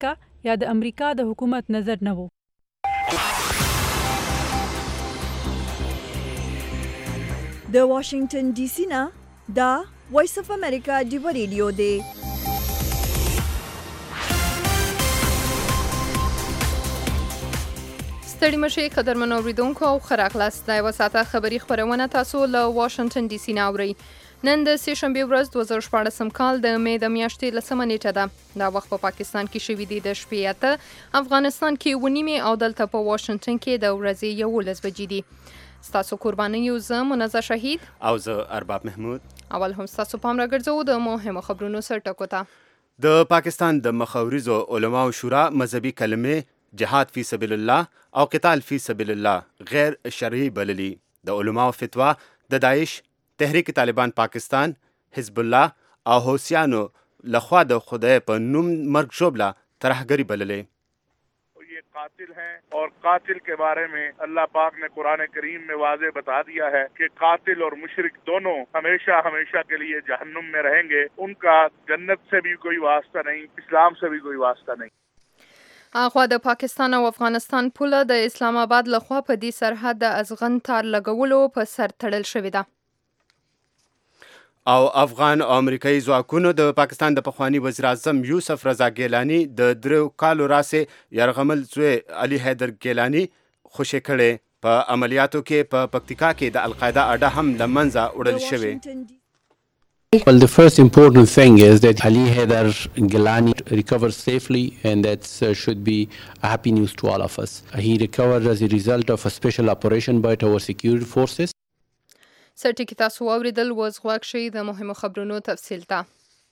کا یا د امریکا د حکومت نظر نه و. د واشنگټن ډي سي نه دا وایس اف امریکا ډیو ریډیو دی. ستړي مشي قدرمن اوریدونکو او ښه راغلاست. دا یوه ساعته خبري خپرونه تاسو له واشنګټن ډي سي نه اورئ. نن د سې شنبې ورځ 2014 کال د مې د میاشتې 10مه نیټه ده. دا وخت په پاکستان کې شوي دي د شپې 8، افغانستان کې 9 او دلته په واشنګټن کې د ورځې 11 بجې دي. ستاسو قرباني یو زه منزه شهید او زه ارباب محمود. اول هم ستاسو پام راګرځو د مهمو خبرونو سرټکو ته. د پاکستان د مخاورزو علماو شورا مذهبي کلمې جهاد فی سبیل الله او قتال فی سبیل الله غیر شرعي بللي. د علماو فتوا د داعش، تحریک طالبان پاکستان، حزب الله او حوثیانو لخوا د خدای په نوم مرګ ژوبله ترهګري بللې. ये कातिल हैं और कातिल के बारे में अल्लाह पाक ने कुरान करीम में वाज़े बता दिया है कि कातिल और मुशरिक दोनों हमेशा हमेशा के लिए जहन्नुम में रहेंगे. उनका जन्नत से भी कोई वास्ता नहीं, इस्लाम से भी कोई वास्ता नहीं. اخوا د پاکستان او افغانستان پوله د اسلام آباد لخوا په دې سرحد د ازغن تار لګولو په سر تړل شوې ده. او افغان او امریکایي ځواکونو د پاکستان د پخوانی وزیر اعظم یوسف رضا ګیلانی د 3 کالو راسې یرغمل زوی علي حیدر ګیلانی خوشی کړي. په عملیاتو کې په پکتیکا کې د القاعده اډه هم د منځه وړل شوې. Well, the first important thing is that Ali Haidar Gilani recovered safely, and that should be a happy news to all of us. He recovered as a result of a special operation by our security forces. سرټکی تاسو واوریدل وز غواک شي د مهمو خبرونو تفصیل ته.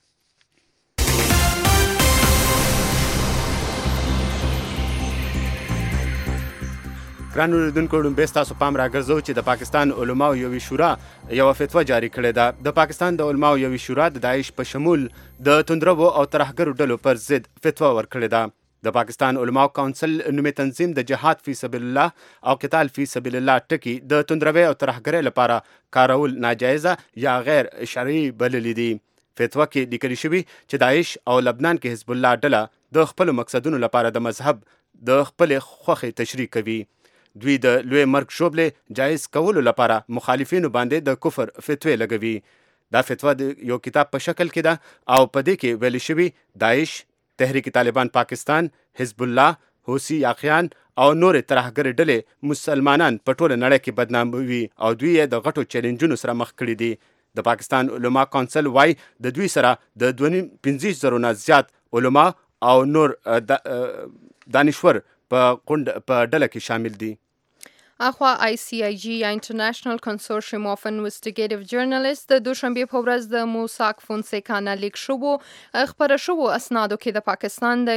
ګران اوریدونکو، ډومبې ستاسو پام راګرځو چې د پاکستان علماو یوې شورا یوه فتوا جاری کړې ده. د پاکستان د علماو یوې شورا د داعش په شمول د توندرو او ترهګرو ډلو پر ضد فتوا ورکړې ده. د پاکستان علماو کونسل نومي تنظیم د جهاد فی سبیل الله او قتال فی سبیل الله ټکي د توندروي او ترهګرۍ لپاره کارول ناجایزه یا غیر شرعي بللي دي. فتوا کې لیکل شوي چې داعش او لبنان کې حزب الله ډله د خپل مقصدونو لپاره د مذهب د خپل خوخي تشریح کوي. دوی د لوی مرګ شوبله جایز کولو لپاره مخالفینو باندې د کفر فتوی لګوي. دا فتوا د یو کتاب په شکل کې ده او په دې کې ویل شوي داعش، تحریک طالبان پاکستان، حزب الله، حوثي یاقیان او نور ترهګر ډلې مسلمانان په ټوله نړۍ کې بدناموي او دوی یې د غټو چیلنجونو سره مخ کړي دي. د پاکستان علما کونسل وای د دوی سره د 25,000 نه زیات علما او نور دانشور په ډله کې شامل دي. اخوا ICIG یا انټرنیشنل کنسورشیم اف انویسټیګیټیو جرنالیست د دوشنبه په ورځ د موساک فونسیکا نه لیک شوو خبره شوو اسنادو کې د پاکستان د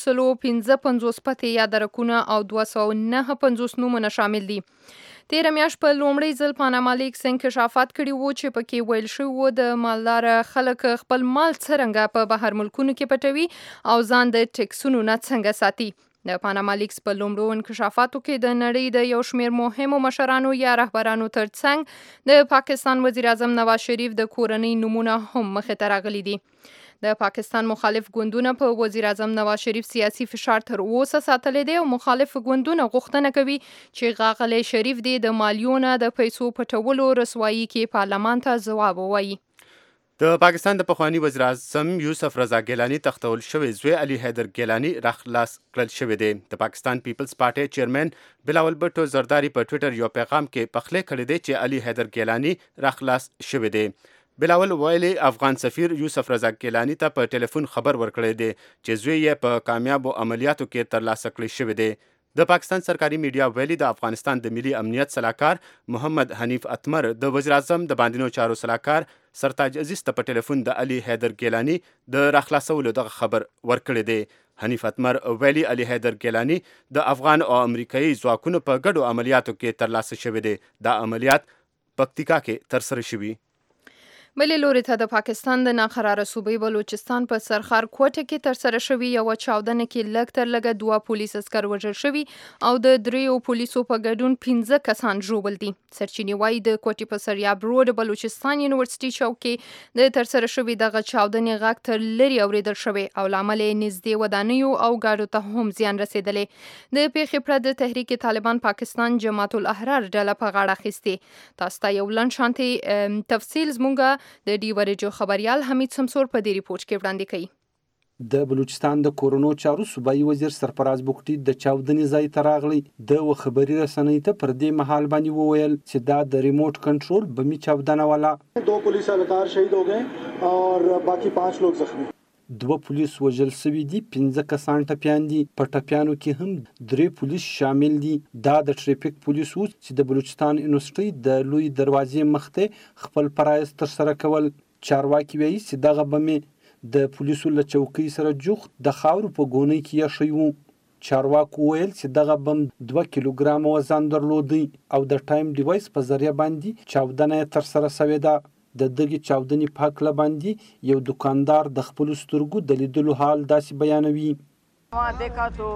155 پته یا درکونه او 259 نومونه شامل دي. 13 میاشت په لومړي ځل پاناما لیکس انکشافات کړي وو چې پکې ویل شوی و د مالدار خلک خپل مال څرنګه په بهر ملکونو کې پټوي او ځان د ټیکسونو نه څنګه ساتي. د پاناما لیکس په لومړو انکشافاتو کې د نړۍ د یو شمېر مهمو مشرانو یا رهبرانو ترڅنګ د پاکستان وزیر اعظم نواز شریف د کورنۍ نومونه هم مخې ته راغلي دي. د پاکستان مخالف ګوندونه په وزیر اعظم نواز شریف سیاسي فشار تر اوسه ساتلی دی او مخالف ګوندونه غوښتنه کوي چې ښاغلی شریف دې د مالیونه د پیسو پټولو رسوایي کې پارلمان ته ځواب ووایي. د پاکستان د پخوانی وزیر اعظم یوسف رضا ګیلانی تختول شوی زوی علي حیدر ګیلانی راخلاص کړل شوی دی. د پاکستان پیپلز پارټي چیرمن بلاول بټو زرداری په ټوئیټر یو پیغام کې پخلی کړی دی چې علي حیدر ګیلانی راخلاص شوی دی. بلاول ویلي افغان سفیر یوسف رضا ګیلانی ته په ټلیفون خبر ورکړی دی چې زوی یې په کامیابو عملیاتو کې ترلاسه کړی شوی دی. د پاکستان سرکاري میډیا ویلي د افغانستان د ملي امنیت صلاحکار محمد حنیف اتمر د وزیر اعظم د باندینو چارو صلاحکار سرتاج عزیز ته په ټلیفون د علي حیدر ګیلانی د راخلاصولو دغه خبر ورکړی دی. حنیف اتمر ویلي علي حیدر ګیلانی د افغان او امریکایي ځواکونو په ګډو عملیاتو کې ترلاسه شوی دی. دا عملیات پکتیکا کې ترسره شوي. بلې لوري ته د پاکستان د ناقراره صوبې بلوچستان په سرخار کوټه کې ترسره شوې یوه چاودنه کې لږ تر لږه 2 پولیس عسکر وژل شوي او د 3 پولیسو په ګډون 15 کسان ژوبل دي. سرچینې وایي د کوټې په سریاب روډ بلوچستان یونیورسيټي چوک کې د ترسره شوې دغه چاودنې غږ تر لرې اورېدل شوی او لامل یې نږدې ودانیو او ګاډو ته هم زیان رسېدلی. د پیښې پرته تحریک طالبان پاکستان جماعت الاحرار ډله په غاړه اخیستې. تاسو ته یو لنډ شانتي تفصیل زموږه د ډیورجو خبريال حمید سمسور په دې ریپورت کې وړاندې کړي. د بلوچستان د کورونو چارو صوبایي وزیر سرفراز بوکټي د چاودنې ځای ته راغلی د خبري رسنۍ ته پر دې مهال باندې وویل چې دا د ریموټ کنټرول بمي چاودنه والا. 2 police اهلکار شهید हो गए और बाकी 5 लोग जख्मी. 2 پولیس وژل شوي دي، 15 کسان ټپیان دي. په ټپیانو کې هم 3 پولیس شامل دي. دا د ټریفیک پولیس وو چې د بلوچستان یونیورسيټي د لوی دروازې مخته خپل فرایض ترسره کول. چارواکي وایي چې دغه بمې د پولیسو له چوکۍ سره جوخت د خاورو په ګونۍ کې ایښی وو. چارواکو ویل چې دغه بم 2 کیلوګرام وزن درلودی او د ټایم ډیوایس په ذریعه باندې چاودنه ترسره شوې ده. د دغې چاودنې په هکله باندې یو دکاندار د خپل سترګو د لیدلو حال داسې بیانوي. वहाँ देखा तो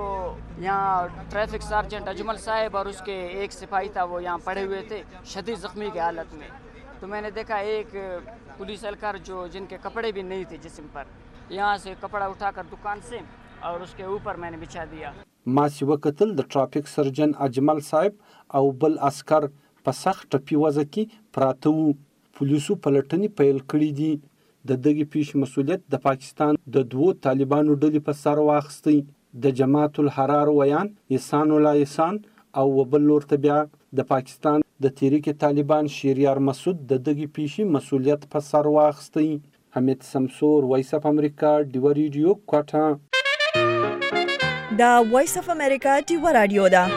यहाँ ट्रैफिक सार्जेंट अजमल साहब और उसके एक सिपाही था, वो यहाँ पड़े हुए थे शदीद जख्मी की हालत में. तो मैंने देखा एक पुलिस एहलकार जो जिनके कपड़े भी नहीं थे जिस्म पर, यहाँ से कपड़ा उठाकर दुकान से और उसके ऊपर मैंने बिछा दिया. ما چې وکتل د ټرافیک سرجن اجمل صاحب او بل عسكر په سخت ټپي وضع کې پراته وو. پولیسو پلټنې پیل کړې دي. د دغې پیښې مسؤلیت د پاکستان د 2 طالبانو ډلې په سر واخیستی. د جماعت الحرار ویان احسان الله احسان او بل لور ته بیا د پاکستان د تحریک طالبان شهریار مسعود د دغې پیښې مسؤلیت په سر واخیستی. حمید سمسور، وایس اف امریکا، ډیو ریډیو، کوټه. دا وایس اف امریکا ډیو رادیو ده.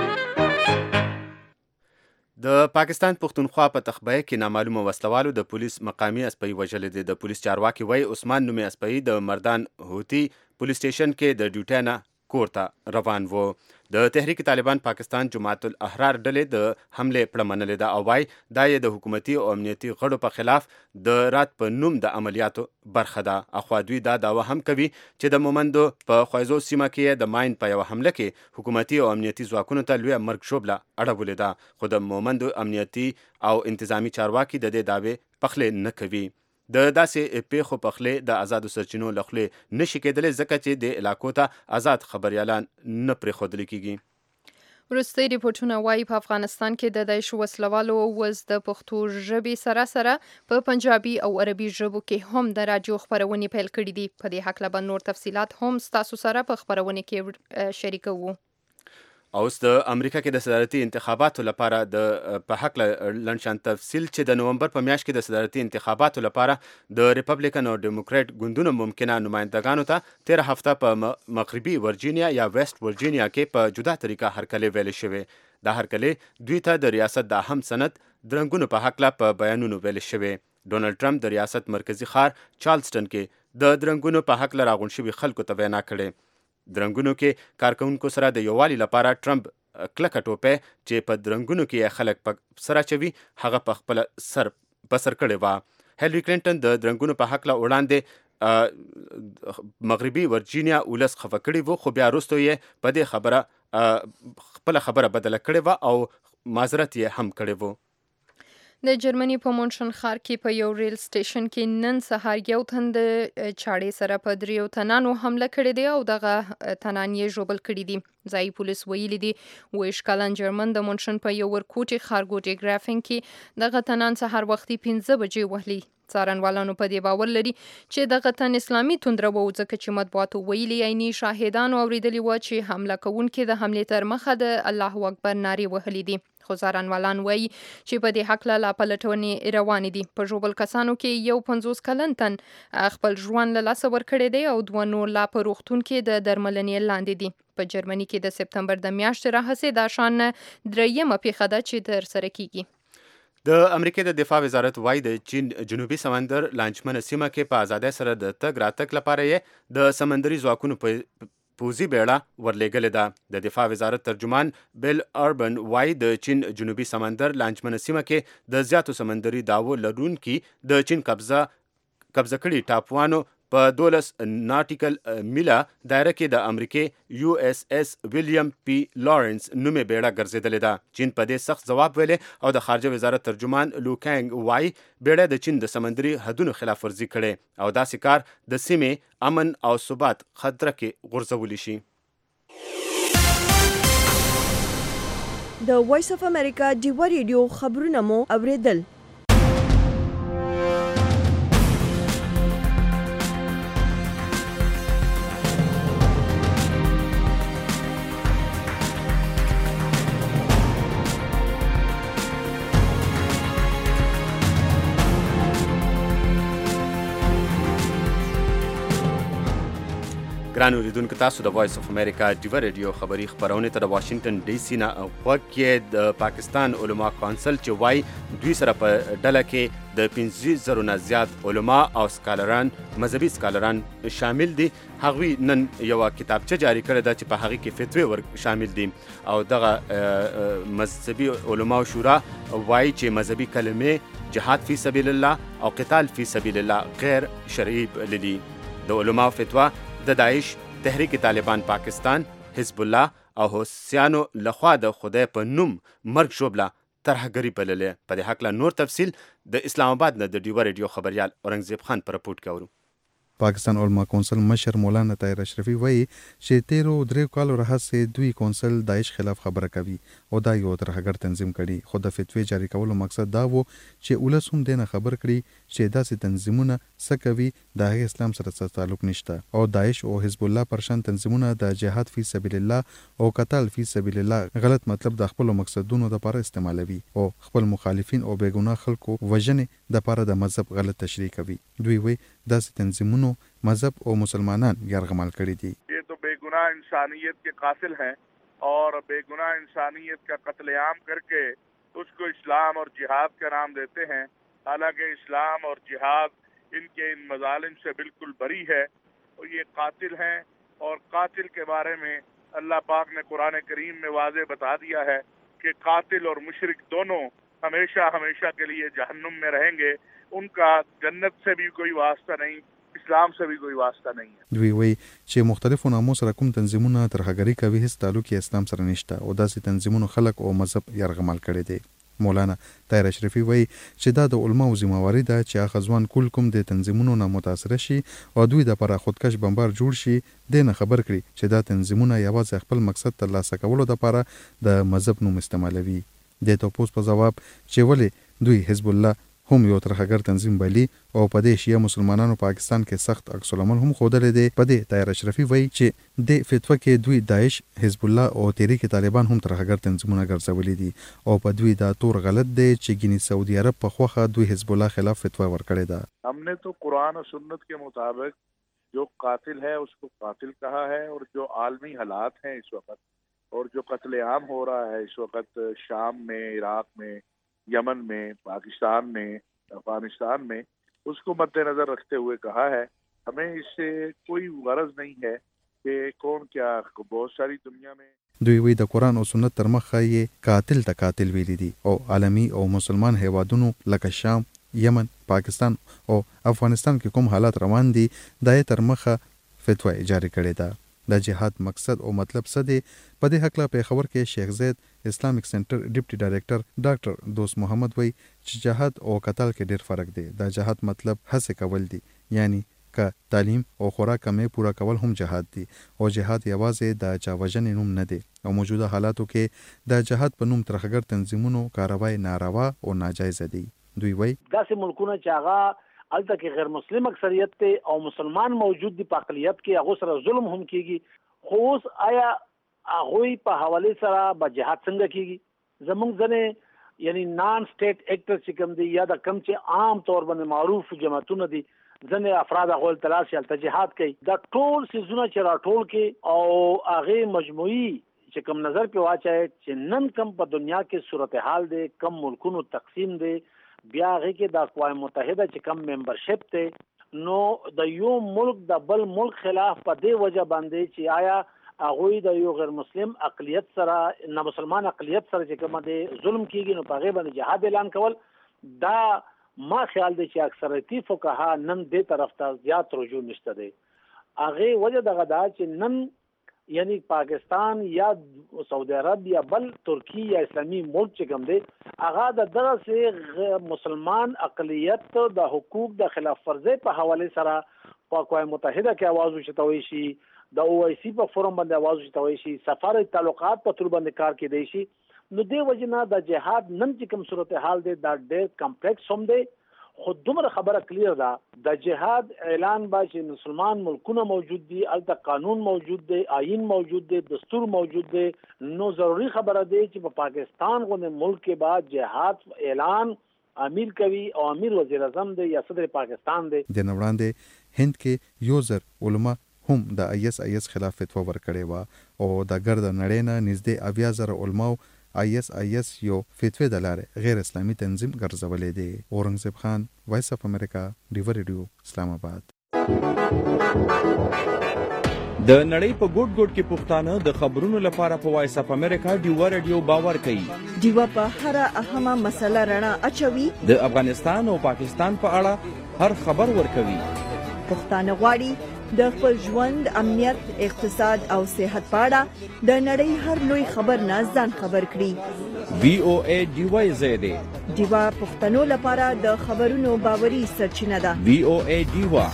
د پاکستان پښتونخوا په تخبیه کې نامعلومه وسلوالو د پولیس مقامی اسپۍ وژلې دي. د پولیس چارواکي وایي عثمان نومي اسپۍ د مردان هوتی پولیس سټیشن کې د ډیوټۍ نه کور ته روان وو. د تحریک طالبان پاکستان جماعت الاحرار ډلې د حمله پړه منلې ده او وایي دا یې د حکومتي او امنیتي غړو په خلاف د رات په نوم د عملیاتو برخه ده. اخوا دوی دا دعوه هم کوي چې د مومندو په خویزو سیمه کې د ماین په یوه حمله کې حکومتي او امنیتي ځواکونو ته لویه مرګ شوبله اړولې ده. خو د مومندو امنیتي او انتظامی چارواکي د دې دعوې پخلی نه کوي. د داسې پیښو پخلی د آزادو سرچینو له خولې نشي کېدلی ځکه چې د علاقو ته آزاد خبریالان نه پرېښودل کېږي. وروستي ریپورټونه وایي په افغانستان کې د داعش وسلوالو وز د پښتو ژبې سره سره په پنجابي او عربي ژبو کې هم د راډیو خپرونې پیل کړي دي. په دې هکله به نور تفصیلات هم ستاسو سره په خپرونې کې شریکوو. اوس د امریکا کې د صدارتي انتخاباتو لپاره د په حق لنشان تفصیل چې د نومبر په میاشت کې د صدارتي انتخاباتو لپاره د ریپبلیکن او ډیموکرات ګوندونو ممکنه نمائندګانو ته 13 هفته په مغربي ورجینیا یا ویسټ ورجینیا کې په جدا طریقه هرکلی ویل شوی. دا هرکلی دوی ته د ریاست د اهم سند درنګونو په حق په بیانونو ویل شوی. ډونالد ټرمپ د ریاست مرکزی ښار چارلسټن کې د درنګونو په حق راغون شوی خلکو ته وینا کړې. درنګونو کې کارکونکو سره د یووالي لپاره ټرمپ کلکه ټوپه چې په درنګونو کې خلک په سره چوي هغه په خپل سر بسر کړي وا. هیلری کلینټن د درنګونو په حق لا وړاندې مغربي ورجینیا ولس خفه کړي وو، خو بیا وروسته یې په دې خبره خپل خبره بدله کړي و او معذرت یې هم کړي وو. د جرمني په مونشن ښار کې په یو ریل سټیشن کې نن سهار یو تن د چاړې سره په 3 تنانو حمله کړې دی او دغه تنان یې ژوبل کړي دي. ځایي پولیس ویلي دي 20 کلن جرمن د مونشن په یو ورکوټي ښارګوټي ګرافینګ کې دغه تنان سهار وختي 15 بجې وهلي. څارنوالانو په دې باور لري چې دغه تن اسلامي توندره و، ځکه چې مطبوعاتو ویلي عیني شاهدانو اوریدلي و چې حمله کوونکي د حملې تر مخه د الله اکبر نارې وهلي دي. خو څارنوالان وایي چې په دې هکله لا پلټونې روانې دي. په ژوبل کسانو کې یو 50 کلن تن خپل ژوند له لاسه ورکړی دی او 2 نور لا په روغتون کې د درملنې لاندې دي. په جرمني کې د سپتمبر د میاشتې راهیسې دا شان درېیمه پیښه ده چې ترسره کیږي. د امریکا د دفاع وزارت وایي د چین جنوبي سمندر لانجمنه سیمه کې په ازادۍ سره د تګ راتګ لپاره یې د سمندري ځواکونو پوځي بیړه ورلېږلې ده. د دفاع وزارت ترجمان بیل اربن وایي د چین جنوبي سمندر لانجمنه سیمه کې د زیاتو سمندري داوو لرونکي د چین قبضه کړي ټاپوانو په 12 ناټیکل میله دایره کې د امریکې USS ویلیام پی لارنس نومې بیړه ګرځېدلې ده. چین په دې سخت ځواب ویلې او د خارجه وزارت ترجمان لوکانګ وایي بیړه د چین د سمندري حدونو خلاف ورزي کړي او داسې کار د سیمې امن او ثبات خطر کې غورځولی شي. د وایس اف امریکا ډیوه ریډیو خبرونه مو اوریدل. ګران اوریدونکو تاسو د وایس اف امریکا ډیوه ریډیو خبری خبرونه ته د واشنگټن ډي سي نه غوږ کې د پاکستان علما کونسل چې وایي دوی سره په ډله کې د 50,000 نه زیات علما او سکالران مذهبي سکالران شامل دي. هغوی نن یو کتابچه جاری کړې ده چې په هغې کې فتوی ور شامل دي او دغه مذهبي علما شورا وایي چې مذهبي کلمې جهاد فی سبیل الله او قتال فی سبیل الله غیر شرعي بللي. د علما فتوا د داعش، تحریک طالبان پاکستان، حزب الله او حوثیانو لخوا د خدای په نوم مرګ ژوبله ترهګري بللې. په دې هکله نور تفصیل د اسلام آباد نه د ډیوه ریډیو خبریال اورنګزیب خان په رپورټ کې اورو. پاکستان علما کونسل مشر مولانا طاهر اشرفي وایي چې 13 کالو راهیسې دوی کونسل داعش خلاف خبره کوي او دا یو ترهګر تنظیم کړي. خو د فتوی جاری کولو مقصد دا و چې ولس هم دینه خبر کړي چې داسې تنظیمونه څه کوي د هغې اسلام سره څه تعلق نشته او داعش او حزب الله پرشان تنظیمونه د جهاد فی سبیل الله او قتال فی سبیل الله غلط مطلب د خپل مقصدونو لپاره استعمالوي او خپل مخالفین او بیګناه خلکو وژنې د لپاره د مذهب غلط تشریح کوي. دوی وایي داسې تنظیمونو مذہب اور مسلمانان یرغمال کری دی. یہ تو بے گناہ انسانیت کے قاتل ہیں اور بے گناہ انسانیت کا قتل عام کر کے اس کو اسلام اور جہاد کا نام دیتے ہیں. حالانکہ اسلام اور جہاد ان کے ان مظالم سے بالکل بری ہے اور یہ قاتل ہیں اور قاتل کے بارے میں اللہ پاک نے قرآن کریم میں واضح بتا دیا ہے کہ قاتل اور مشرک دونوں ہمیشہ ہمیشہ کے لیے جہنم میں رہیں گے. ان کا جنت سے بھی کوئی واسطہ نہیں، اسلام سے بھی کوئی واسطه نه وي. دوی وایي چې مختلفو نامو سره کوم تنظیمونه ترهګري کوي هیڅ تعلق یې اسلام سره نشته او داسې تنظیمونو خلک او مذهب یرغمال کړي دي. مولانا طاهر اشرفي وایي چې دا د علماو ذمہواری ده چې هغه ځوان کول کوم د تنظیمونو نه متاثر شي او دوی د لپاره خودکش بمبار جوړ شي دنه خبر کړي چې دا تنظیمونه یوازې خپل مقصد ترلاسه کولو لپاره د مذهب نوم استعمالوي. د توپوس په جواب چې ولې دوی حزب الله هم یو ترهګر تنظیم بلی او په دې شیعه مسلمانانو پاکستان کې سخت عکس العمل هم ښودلی دی. په دې طاهر اشرفي وایي چې د فتوا کې دوی داعش، حزب الله او تحریک طالبان هم ترهګر تنظیمونه ګرځولي دي او په دوی دا تور غلط دی چې ګینی سعودي عرب په خوخه دوی حزب الله خلاف فتوا ورکړې ده. ہم نے تو قرآن و سنت کے مطابق جو قاتل ہے اس کو قاتل کہا ہے اور جو عالمی حالات ہیں اس وقت اور جو قتل عام ہو رہا ہے اس وقت شام میں، عراق میں، یمن میں، پاکستان میں، افغانستان میں، اس کو مد نظر رکھتے ہوئے کہا ہے ہمیں اس سے کوئی غرض نہیں ہے کہ کون کیا. بہت ساری دنیا میں دوی وی د قرآن او سنت تر مخه یې قاتل ته قاتل ویلي دي او عالمي او مسلمان هیوادونو لکه شام، یمن، پاکستان او افغانستان کې کوم حالات روان دي د تر مخه فتوا جاری کړې ده. د جهاد مقصد او مطلب څه دی؟ په دې هکله پیښور کې شیخ زید اسلامیک سنټر ډیپټي ډایریکټر ډاکټر دوست محمد وایي چې جهاد او قتال کې ډیر فرق دی. د جهاد مطلب هڅه کول دي، یعنی که تعلیم او خوراک کمې پورا کول هم جهاد دی او جهاد یوازې د چا وژنې نوم نه دی او موجوده حالاتو کې د جهاد په نوم ترهګر تنظیمونو کاروای ناروا او ناجایز دي. دوی وایي داسې ملکونه چې هغه الته کې غیر مسلم اکثریت ته او مسلمان موجود دي په اقلیت کې هغه سره ظلم هم کیږي. خو اوس آیا هغه په حواله سره به جهاد څنګه کیږي؟ زمونږ ځنه یعنی نان سټیټ اکټر چې کوم دي یا د کم چې عام طور باندې معروف جماعتونه دي ځنه افراد هغه تلاش یا جهاد کوي. دا ټول سيزونه چې راټول کې او هغه مجموعي چې کوم نظر په واچي چې نن کم په دنیا کې صورتحال دي، کم ملکونو تقسیم دي، بیا هغه کې د اقوام متحده چې کم ممبرشپ ته نو د یو ملک د بل ملک خلاف په دې وجه باندې چې آیا هغه د یو غیر مسلم اقلیت سره نه مسلمان اقلیت سره چې کومه د ظلم کیږي نو په غیبه جهاد اعلان کول دا ما خیال دی چې اکثریتی فقها نن دې طرف ته زیات رجوع نشته دی. هغه وجه دغه دا چې نن یعنی پاکستان یا سعودي عرب یا بل ترکی یا اسلامی ملک چې کوم دی هغه د دغه سه مسلمان اقلیت د حقوق د خلاف ورزي په حواله سره په اقوام متحده کې आवाज وشتوي شي، د OIC په فورم باندې आवाज وشتوي شي، سفارت تعلقات په تور باندې کار کې دی شي. نو دی وجنه د جهاد نن چې کوم صورتحال دی دا ډېر کمپلیکس هم دی. خود دومره خبره کلیر ده د جهاد اعلان با چې مسلمان ملکونه موجود دي، الته قانون موجود دی، آئین موجود دی، دستور موجود دی. نو ضروری خبره دی چې په پاکستان غو ملک کې بعد جهاد اعلان امیر کوي او امیر وزیر اعظم دی یا صدر پاکستان دی. د نوړاندې هند کې یو زر علما هم د ISIS خلاف فتوا ورکړې و او د ګرد نړۍ نه نږدې 80,000 علماو ISIS یو فتوی د لارې غیر اسلامي تنظیم ګرځولې دی. اورنګزیب خان، وایس اف امریکا، ډیور ریډیو، اسلام آباد. د نړۍ په ګوټ ګوټ کې پښتانه د خبرونو لپاره په وایس اف امریکا ډیور ریډیو باور کوي. ډیوا په هر اهمه مسله رڼا اچوي. د افغانستان او پاکستان په اړه هر خبر ورکوي. پښتانه غواړي د خپل ژوند، امنیت، اقتصاد او صحت په اړه د نړۍ هر لوی خبر نه ځان خبر کړي. VOA ډیوا زیاده ډیوا پښتنو لپاره د خبرونو باوري سرچینه ده. VOA ډیوا.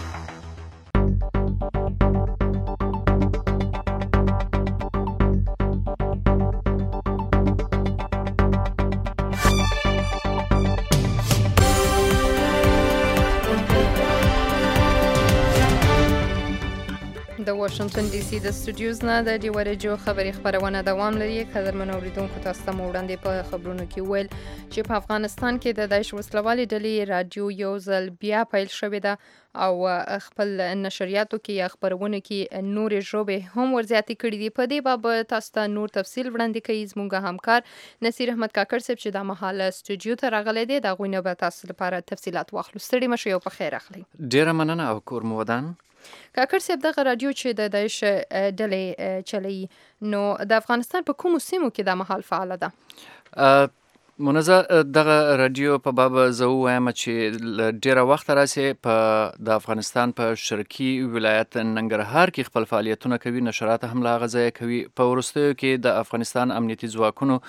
د واشنگټن ډي سي د سټوډیوز نه د ډیوا ریډیو خبري خبرونه دوام لري. قدرمن اوریدونکو تاسو ته وړاندې په خبرونو کې ویل چې په افغانستان کې د داعش وسلوالي ډلې رادیو یو ځل بیا پیل شوې ده او خپل نشریاتو کې یا خبرونه کې نورې ژبې هم ورزیاتې کړې دي. په دې باب تاسو ته نور تفصیل وړاندې کوي زموږ همکار نصیر احمد کاکړ صاحب چې د مهاله سټوډیو ته راغلی دی. د غوینه به تاسو لپاره تفصيلات واخلو. ستړي مشه یو په خیر اخلي. ډیره مننه او کور مو ودان. کاکړ صاحب دغه رادیو چې د داعش ډلې چلی نو د افغانستان په کومو سیمو کې د مهال فعال ده؟ منزه دغه رادیو په باب زه وایم چې ډیره وخت راسي په د افغانستان په شرقي ولایت ننګرهار کې خپل فعالیتونه کوي، نشرات هم لا غځای کوي. په ورستیو کې د افغانستان امنیتي ځواکونو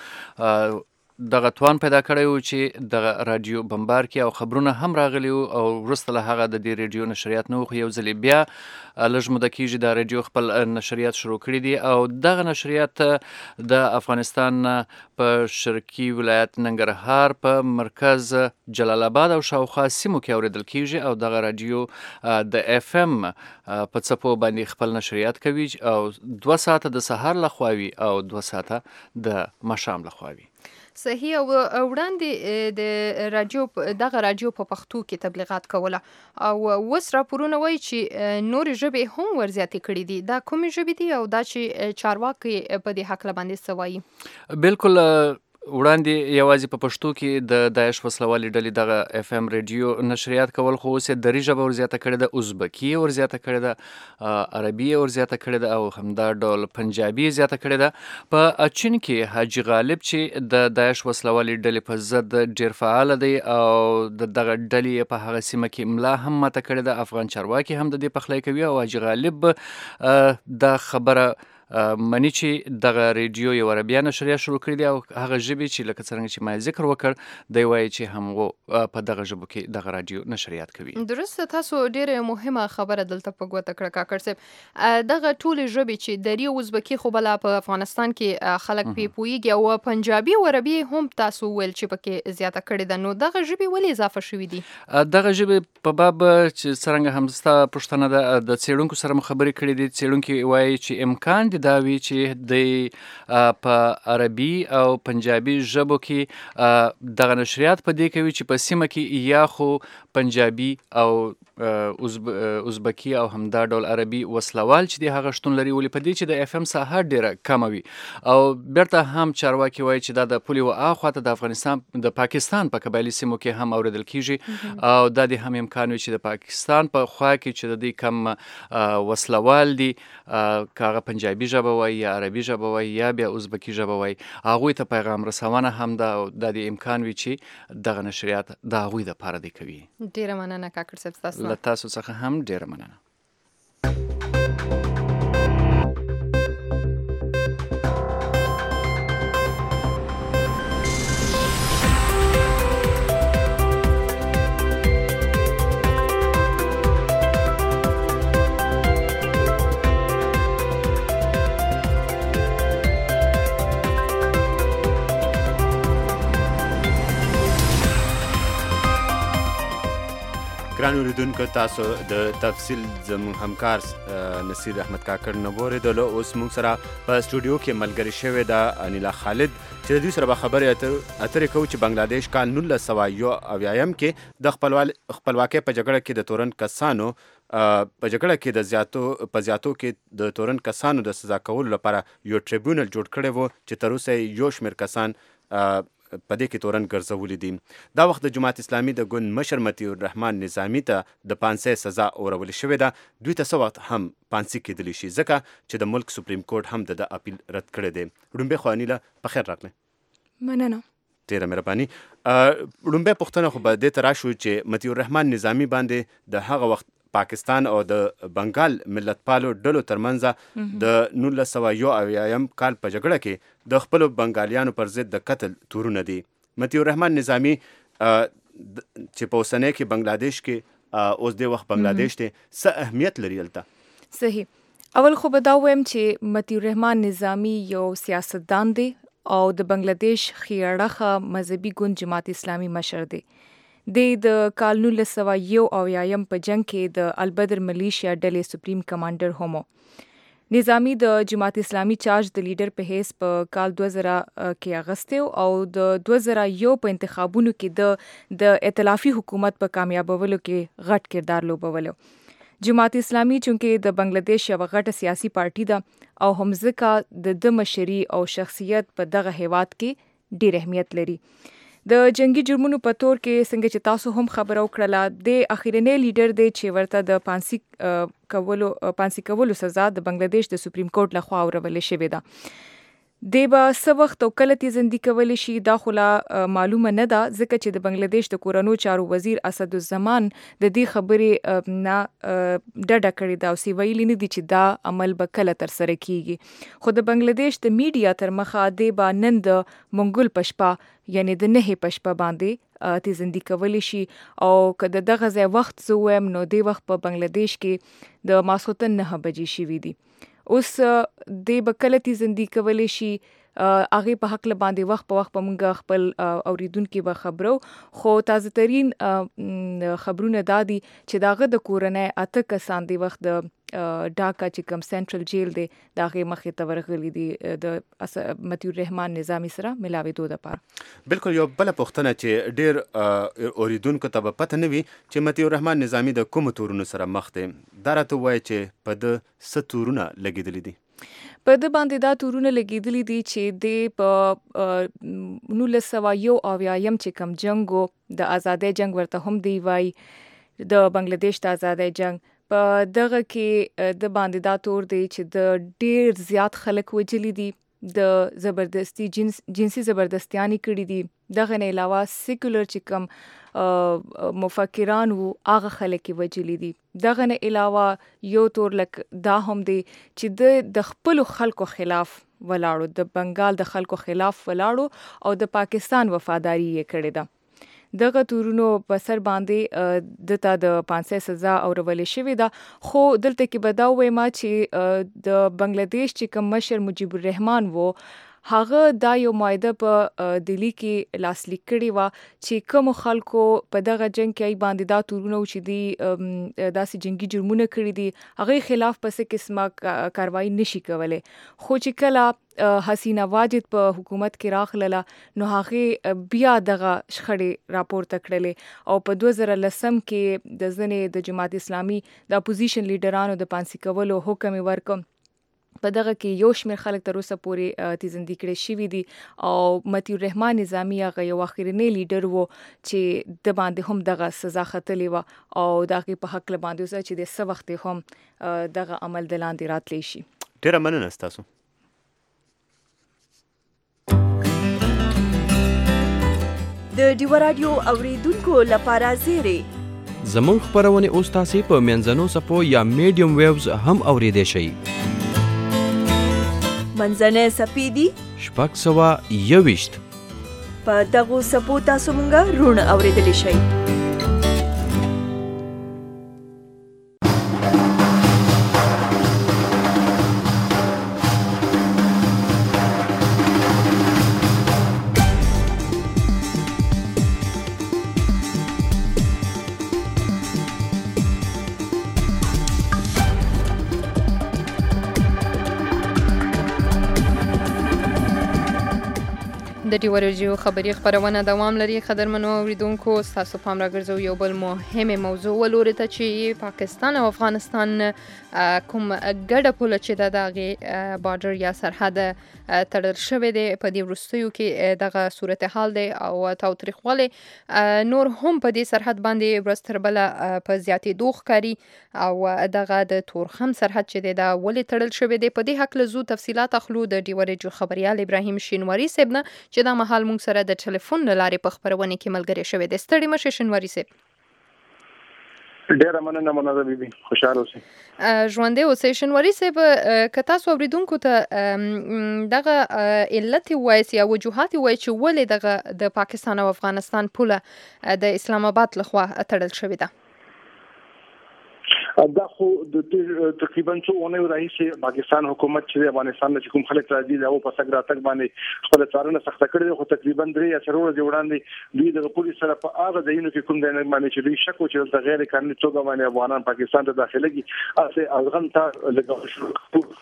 دغه توان پیدا کړی و چې د رادیو بمبار کې او خبرونه هم راغلی او وروسته له هغه د دې رادیو نشریات نو خو یو ځل بیا لږ موده کېږي د رادیو خپل نشریات شروع کړي دي او دغه نشریات د افغانستان په شرقي ولایت ننګرهار په مرکز جلال آباد او شاوخوا سیمو کې اوریدل کېږي او دغه رادیو د FM په څپو باندې خپل نشریات کوي او 2 ساعته د سهار لخوا وي او 2 ساعته د ماښام لخوا وي. صحیح. او وړاندې د رادیو دغه رادیو په پښتو کې تبلیغات کوله او وس راپورونه وایي چې نور ژبې هم ورزیاتې کړې دي. دا کومې ژبې دي او دا چې چارواکي په دې حق باندې څه وایي؟ بالکل وړاندې یوازې په پښتو کې د داعش وسلوالي ډلې دغه FM رادیو نشریات کول، خو اوس یې دري ژبه ورزیاته کړې ده، ازبکي ورزیاته کړې ده، عربي ورزیاته کړې ده او همدا ډول پنجابي زیاته کړې ده. په چین کې حاجي غالب چې د داعش وسلوالي ډلې په ضد ډیر فعال دی او دغه ډلې په هغه سیمه کې ملا هم ماته کړې ده. افغان چارواکي هم د دې پخلی کوي او حاجي غالب دا خبره منی چې دغه ریډیو یو عربیا نشریه شروع کړې دي او هغه ژبې چې لکه څنګه چې ما ذکر وکړ دی وایي چې همغه په دغه ژبو کې دغه رادیو نشریات کوي. درسته. تاسو ډیره مهمه خبره دلته په ګوته کړه کاکړ صاحب. دغه ټول ژبې چې دري او ازبکي خو بل په افغانستان کې خلک پی پويږي او پنجابي او عربي هم تاسو ویل چې پکې زیاته کړې ده. نو دغه ژبې ولې اضافه شوې دي؟ دغه ژبې په باب چې څنګه هم ستا پښتنه د څېړونکو سره مخابرې کړې دي. څېړونکي وایي چې امکان کې دا وی چې د په عربي او پنجابي ژبو کې دغه نشریات په دې کوي چې په سیمه کې یا خو پنجابي او ازبکی او همدا ډول عربي وسلوال چې د هغه شتون لري ولې په دې چې د اف ام ساحه ډیره کم وي او بیرته هم چارواکي وایي چې دا د پولي و اخواته د افغانستان د پاکستان په قبایلی سیمو کې هم اوریدل کیږي او دا د هم امکان وي چې د پاکستان په خوا کې چې د دې کم وسلوال دي کاغه پنجابي ژبه وایي یا عربي ژبه وایي یا بیا ازبکی ژبه وایي هغوی ته پیغام رسونه هم دا د امکان وي چې دغه نشریات د هغوی د پاره دی کوي. ډیره مننه کاکړ صاحب تاسو له تاسو څخه هم ډیره مننه. ګران اوریدونکو تاسو د تفصیل زموږ همکار نصیر احمد کاکړ نه واورېدلو. اوس موږ سره په سټوډیو کې ملګري شوې ده انیلا خالد چې د دوی سره به خبرې اترې کوو چې بنګلادیش کال 1991 کې د خپلواکۍ په جګړه کې د تورن کسانو په جګړه کې په زیاتو کې د تورن کسانو د سزا کولو لپاره یو ټریبیونل جوړ کړی و چې تر اوسه یو شمېر کسان په دې کې تورن ګرځولي دي. دا وخت د جماعت اسلامي د ګوند مشر مطیع الرحمن نظامي ته د پانسۍ سزا اورولې شوې ده. دوی ته څه وخت هم پانسي کېدلی شي ځکه چې د ملک سپریم کورټ هم د اپیل رد کړی دی. ړومبی خو انیله په خیر راغلی. مننه. ډیره مهرباني. ړومبی پوښتنه خو به دې ته راشو چې مطیع الرحمن نظامي باندې د هغه وخت پاکستان او د بنګال ملتپالو ډلو ترمنځ د 1991 کال په جګړه کې د خپلو بنګالیانو پر ضد د قتل تورونه دي. مطیع الرحمن نظامي چې په اوسنۍ کې بنګلادیش کې اوس د وخت بنګلادیش ته څه اهمیت لري الته؟ صحیح. اول خو به دا وایم چې مطیع الرحمن نظامي یو سیاستدان دی او د بنگلادیش خیاړه مذهبي ګوند جماعت اسلامي مشر دی. د کال 1991 په جنگ کې د البدر ملیشیا ډلې سپریم کمانډر هم نظامي د جماعت اسلامي چارج د لیډر په حیث په کال 2000 کې اغسته او د 2001 په انتخابونو کې د ائتلافي حکومت په کامیابولو کې غټ کردار لوبولو. جماعت اسلامي چونکې د بنگلادیش یو غټه سیاسي پارټي ده او همزکه د مشري او شخصیت په دغه هیواد کې ډېر اهمیت لري. د جنگي جرمونو په تور کې څنګه چې تاسو هم خبرو کړله د اخیرنی لیډر دی چې ورته د پانسي کولو سزا د بنگلادیش د سپریم کورټ لخوا اورولې شوې ده. دی به څه وخت او کله تیزندي کولی شي دا خو لا معلومه نه ده ځکه چې د بنگلادیش د کورنو چارو وزیر اسدالزمان د دې خبرې نه ډډه کړې ده او سی ویلي نه دي چې دا عمل به کله ترسره کیږي. خو د بنگلادیش د میډیا تر مخه دی به نن د منګل پشپا یعنی د نه پشپا باندې تیزندي کولی شي او که د دغه ځای وخت زه وایم نو دی وخت په بنگلادیش کې د ماسخوتن 9 بجې شوي دي. اوس دی به کله تیزندي کولی شي هغې په حق باندې وخت په وخت په موږ خپل اوریدونکي به خبرو. خو تازه ترین خبرونه دا دي چې د هغه د کورنۍ 8 کسان دی وخت د ډاکا چې کوم سنټرل جیل دی د هغې مخې ته ورغلي دي د مطیع الرحمن نظامي سره ملاوېدو دپاره. بلکل یو بله پوښتنه چې ډېر اوریدونکو ته به پته نه وي چې مطیع الرحمن نظامي د کومو تورونو سره مخ دی. دا راته ووایه چې په ده څه تورونه لګېدلي دي؟ په ده باندې دا تورونه لګېدلي دي چې دی په 1991 چې کوم جنګ و د ازادۍ جنګ ورته هم دی وایي د بنگلادیش د ازادۍ جنګ په دغه کې د باندې دا تور دی چې د ډیر زیات خلک وجلی دي د زبردستی جنسي زبردستیانی کړي دي. دغه نه علاوه سیکولر چې کوم مفکران وو هغه خلک وجلی دي. دغه نه علاوه یو تور لک دا هم دی چې د خپل خلکو خلاف ولاړو د بنگال د خلکو خلاف ولاړو او د پاکستان وفاداری یې کړې ده. دغه تورونو په سر باندې دته د 500 سزا اورولې شوې ده. خو دلته کې به دا وایم چې د بنگلادیش چې کوم مشر مجیب الرحمن وو هغه دا یو معاهده په دلی کې لاسلیک کړې و چې کوم خلکو په دغه جنگ کې باندې دا تورونه چې دي داسې جنگي جرمونه کړی دي هغه خلاف پسې قسمه کاروایی نشي کولای. خو چې کله حسینا واجد په حکومت کې راغله نو هغه بیا دغه شخړې راپورته کړلې او په 2010 کې د ځنې د جماعت اسلامي د اپوزیشن لیډرانو د پانسي کولو حکم ورکړ. په دغه کې یو شمېر خلک تر اوسه پورې تیزندي کړي شوي دي او مطیع الرحمن نظامي هغه یو اخرنی لیډر و چې د باندې هم دغه سزا ختلې و او دغه په حق له باندې اوسه چې د څه وخت هم دغه عمل د لاندې راتلی شي. ډیره مننه ستاسو. د ډیو رادیو اوریدونکو لپاره زیری زموږ خبرونه اوس تاسو په منځنو سپو یا میډیم ویوز هم اوریدئ شئ. منځنۍ سپې دي 621 په دغو سپو تاسو مونږه رونه اوریدلی شئ. د ډیو رادیو خبری خبرونه دوام لري. قدرمنو اوریدونکو تاسو پام راګرځو یو بل مهمه موضوع ولوري ته چې پاکستان او افغانستان کوم ګډه پوله چې د دغه بارډر یا سرحد تړل شوی دی په دې وروستیو کې دغه صورتحال دی او تاوتریخوالی نور هم په دې سرحد باندې ورستربله په زیاتې دوخ کاری او دغه د تورخم سرحد چې دی دا ولې تړل شوی دی. په دې حق له زو تفصيلات اخلو د ډیو رادیو خبريال ابراهیم شینواری صاحب نه چې دا مهال مونږ سره د ټلیفون لارې په خبرونه کې ملګری شوی دی. ستړي مشه شینواری صاحب. ډیره مننه مننه بیبي خوشاله اوسئ. ژوندې اوسئ شینواری صاحب. که تاسو اوریدونکو ته دغه علت وایي یا وجوهات وایي چې ولې دغه د پاکستان او افغانستان پوله د اسلام آباد لخوا تړل شوې ده. دا خو د تقریبا څو اونۍ راهیسې پاکستان حکومت چې افغانستان له کوم خلک راځي دا په سګ راتګ باندې خپل څارنه سخت کړې خو تقریبا 3 یا 4 ورځې وړاندې دوی د پولیس سره په هغه ځایونو کې کوم ځای باندې چې دوی شک و چې د غیر قانوني توګه باندې افغانان پاکستان ته داخليږي اسه افغان ته لګول شو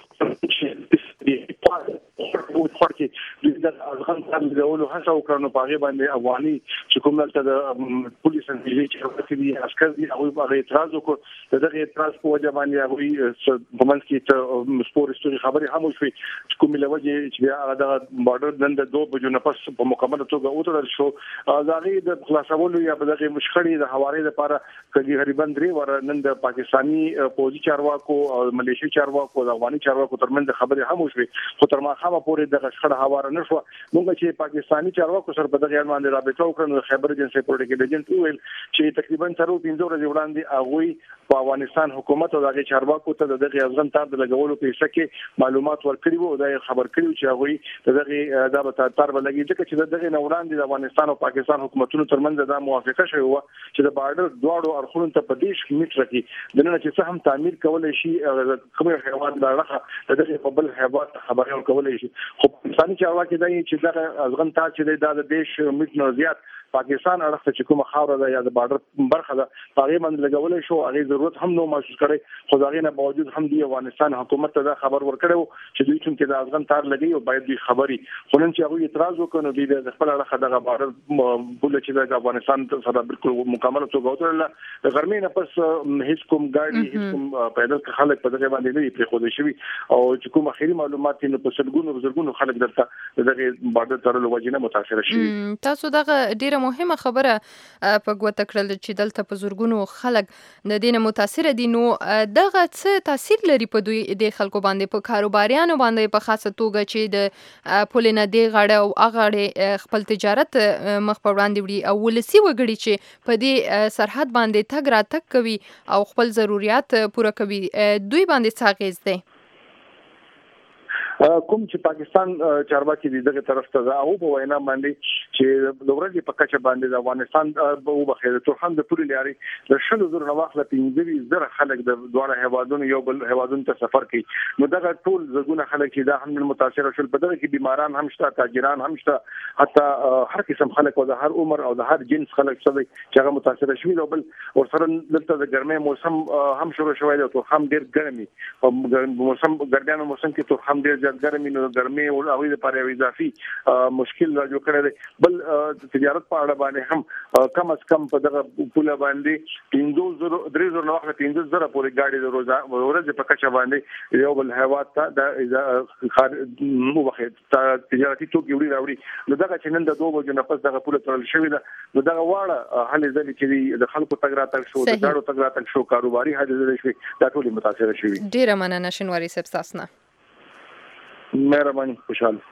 خورکي د افغان ته لګولو هڅه وکړنو په هغه باندې افغاني چې کوم ته د پولیس انجلي چې دي عسكر دي هغه اعتراض وکړ. دغه اعتراض په وجه باندې هغه په منځ کې ته سپورستوري خبري هم وشوي چې کومه لوجه چې هغه د بارډر نن د 2 بجو نه پس په مکمله توګه وترل شو. هغه د خلاصولو یا په دغه مشخړې د حواله لپاره کدي غریبان درې ور نن د پاکستانی پوځي چارواکو او ملیشي چارواکو او افغاني چارواکو ترمنځ خبري هم وشوي خو تر ما خامه پورې د غشخړه حواله نشو. موږ چې پاکستانی چارواکو سره په دغه اړه باندې رابطه وکړو خبر ایجنسی پروتوکول ایجنټ ویل چې تقریبا 3-5 ورځې وړاندې هغه په افغانستان حکومت او دغه چارواکو ته دغه افغان تار د لګولو په څه کې معلومات ورکړي وو دا خبر کړیو چې هغه دغه د تار بلګي ځکه چې دغه نوړاندې د افغانستان او پاکستان حکومتونو ترمنځ د موافقه شوی و چې د بارډر دواړو اړخونو ته په دیش میټر کې د نن چې څه هم تعمیر کولای شي کوم حیوان دغه دغه په بل حیوان خبرونه کولای شي. خو پاکستاني چارواکي دا چې دغه افغان تار چې د دیش میټر زیات پاکستان اړخ چې کومه خاوره ده یا د بارډر برخه ده هغه باندې لګولې شو هغه ضرورت هم نو محسوس کړي خو هغه نه باوجود هم دی افغانستان حکومت ته دا خبر ورکړو چې دوی چې د افغان تار لګي او باید دوی خبري خلن چې هغه اعتراض وکړي دوی د خپل اړخ دغه بارډر بوله چې د افغانستان سره بالکل مکمل توګه وترل د غرمې نه پس هیڅ کوم ګاډي هیڅ کوم پیدل خلک په دغه باندې نه پرې خو دي شوی او چې کوم اخیری معلومات نو په سلګونو بزرګونو خلک درته دغه بارډر ترلو وجنه متاثر شي. تاسو دغه ډیره مهمه خبره په ګوته کړل چې دلته په زورګونو خلک د دینه متاثر دي. نو دغه څه تاثیر لري په دوی د خلکو باندې په کاروباریانو باندې په خاصه توګه چې د پولینه دی غاړه او اغاړه خپل تجارت مخ په وړاندې وړي او ولسی وګړي چې په دې سرحد باندې تګ راتګ کوي او خپل ضرورت پوره کوي دوی باندې څه اغیز دی؟ کوم چې پاکستان چارواکي دغه طرف ته او په وینا باندې چې د ورځې په کچه باندې د افغانستان په وبخیر ترخم د پوری لاري د شلو زر نواخله 15,000 خلک د دوه هوادونو یو بل هوادونو ته سفر کوي نو دغه ټول زګونه خلک چې دا هم متاثر شول په دغه کې بیماران هم شته تاجران هم شته حتی هر قسم خلک او د هر عمر او د هر جنس خلک چې هغه متاثر شوي او بل ورسره دلته د ګرمۍ موسم هم شروع شوی دی او هم ډیر ګرمي او موسم ګرمۍ موسم کې ته هم ډیر زیات ګرمي نو ګرمۍ او هغه لپاره یو اضافي مشکل راځي کړی دی بل تجارت په اړه باندې هم کم از کم په دغه پوله باندې 3,000 نو وخت 3,000 پورې گاډي د ورځې په کچه باندې یو بل هیواد ته د خار مو وخت تجارتي توکي وړي راوړي نو دغه چې نن د 2 بجو نه پس دغه پوله تړل شوې ده نو دغه واړه حل ځلې چې د خلکو تګ راتګ شو د ډاډو تګ راتګ شو کاروباري حل ځلې شوې دا ټول متاثر شوي ډیره مننه شینواری صاحب تاسو نه مهرباني خوشاله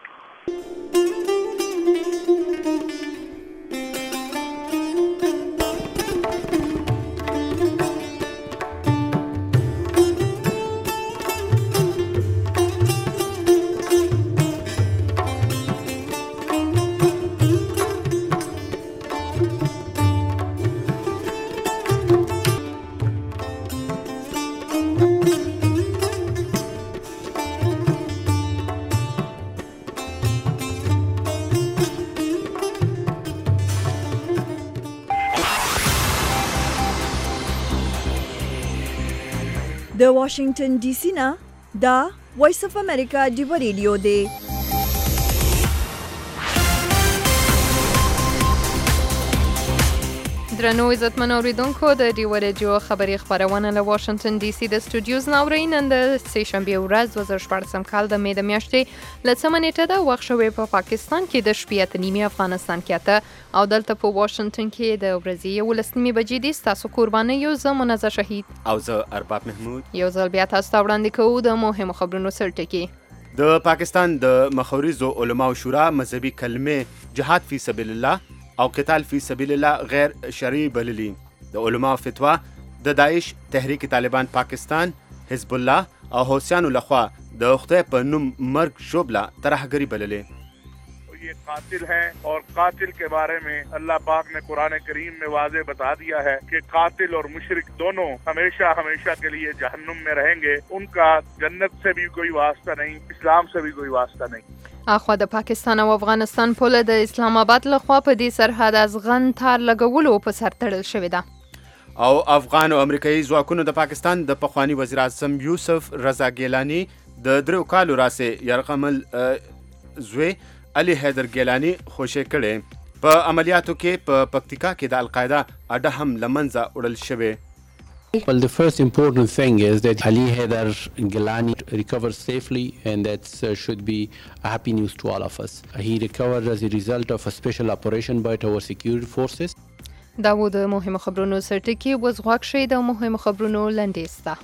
د واشنگټن ډي سي نه دا وایس اف امریکا ډیو ریډیو دی درنو عزتمن اوریدونکو د ډیو ریډیو خبری خبرونه له واشنگټن ډي سي د سټوډیوز ناوړي نن د سه شنبه ورځ 2014 کال د مې د میاشتې ل څمنېټه د وخت شوې په پاکستان کې د شپې نیمه افغانستان کې ته او دلته په واشنگټن کې د ورځې 19 بجې دي تاسو قرباني یو زمونږه شهید او زه ارباب محمود یو ځل بیا تاسو ته وړاندې کوو د مهمو خبرونو سرټکی د پاکستان د مخورزو علماو شورا مذهبي کلمې جهاد فی سبیل الله او قتال فی سبیل الله غیر شرعي بللی د علماء فتوا د داعش تحریک طالبان پاکستان حزب الله او حوثیانو لخوا د خدای په نوم مرګ شوبله ترهګری بللې ये कातिल हैं और कातिल के बारे में अल्लाह पाक ने कुरान करीम में वाज़े बता दिया है कि कातिल और मुशरिक दोनों हमेशा हमेशा के लिए जहन्नुम में रहेंगे उनका जन्नत से भी कोई वास्ता नहीं इस्लाम से भी कोई वास्ता नहीं اخوا د پاکستان او افغانستان پوله د اسلام آباد لخوا په دې سرحد ازغن تار لګولو په سر تړل شوې ده او افغان او امریکایي ځواکونو د پاکستان د پخوانی وزیر اعظم یوسف رضا ګیلانی د 3 کالو راسه يرغمل زوی علي حیدر ګیلانی خوشی کړي په عملیاتو کې په پکتیکا کې د القاعده اډه هم لمنځه وړل شوی. Well, the first important thing is that Ali Haidar Gilani recovered safely, and that should be a happy news to all of us. He recovered as a result of a special operation by our security forces. دا و د مهمو خبرونو سرټکی وز غوښ شي د مهمو خبرونو لنډیسته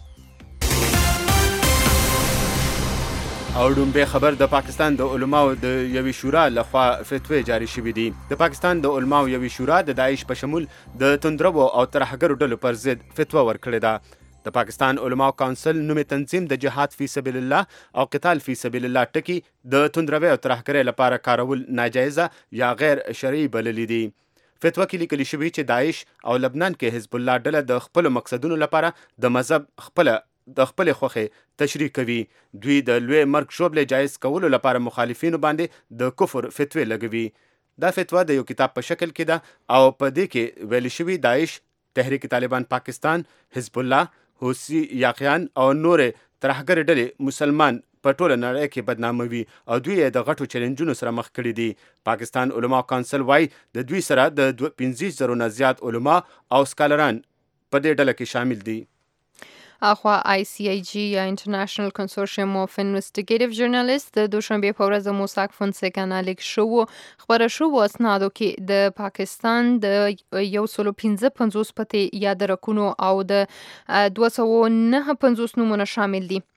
او ډومبه خبر د پاکستان د علماو د یوې شورا لخوا فتوی جاری شوې دي. د پاکستان د علماو یوې شورا د داعش په شمول د تندرو او ترهګرو ډلو پر ضد فتوا ورکړې ده. د پاکستان علماو کونسل نومي تنظیم د جهاد فی سبیل الله او قتال فی سبیل الله ټکی د تندروي او ترهګرۍ لپاره کارول ناجایزه یا غیر شرعي بللی دي. فتوا کې لیکل شوی چې داعش او لبنان کې حزب الله ډله د خپل مقصدونو لپاره د مذهب خپل خوخه تشریح کوي. دوی د لوی مرګ شوبله جایز کولو لپاره مخالفینو باندې د کفر فتوی لګوي. دا فتوا د یو کتاب په شکل کې ده او په دې کې ویل شوی داعش تحریک طالبان پاکستان حزب الله حوثی یاقیان او نور ترهګر ډلې مسلمان په ټوله نړۍ کې بدناموي او دوی د غټو چیلنجونو سره مخ کړي دي. پاکستان علما کونسل وايي د دوی سره د 15,000 نه زیات علما او سکالران په دې ډله کې شامل دي. اخوا ICIG یا انټرنیشنل کنسورشیم اف انویسټیګیټیو جرنالیست د دوشنبه په ورځ موساک فونسیکا نالیک شو خبره شو اسنادو کې د پاکستان د 155 پته یاد رکونو او د 259 نمونه شامل دي.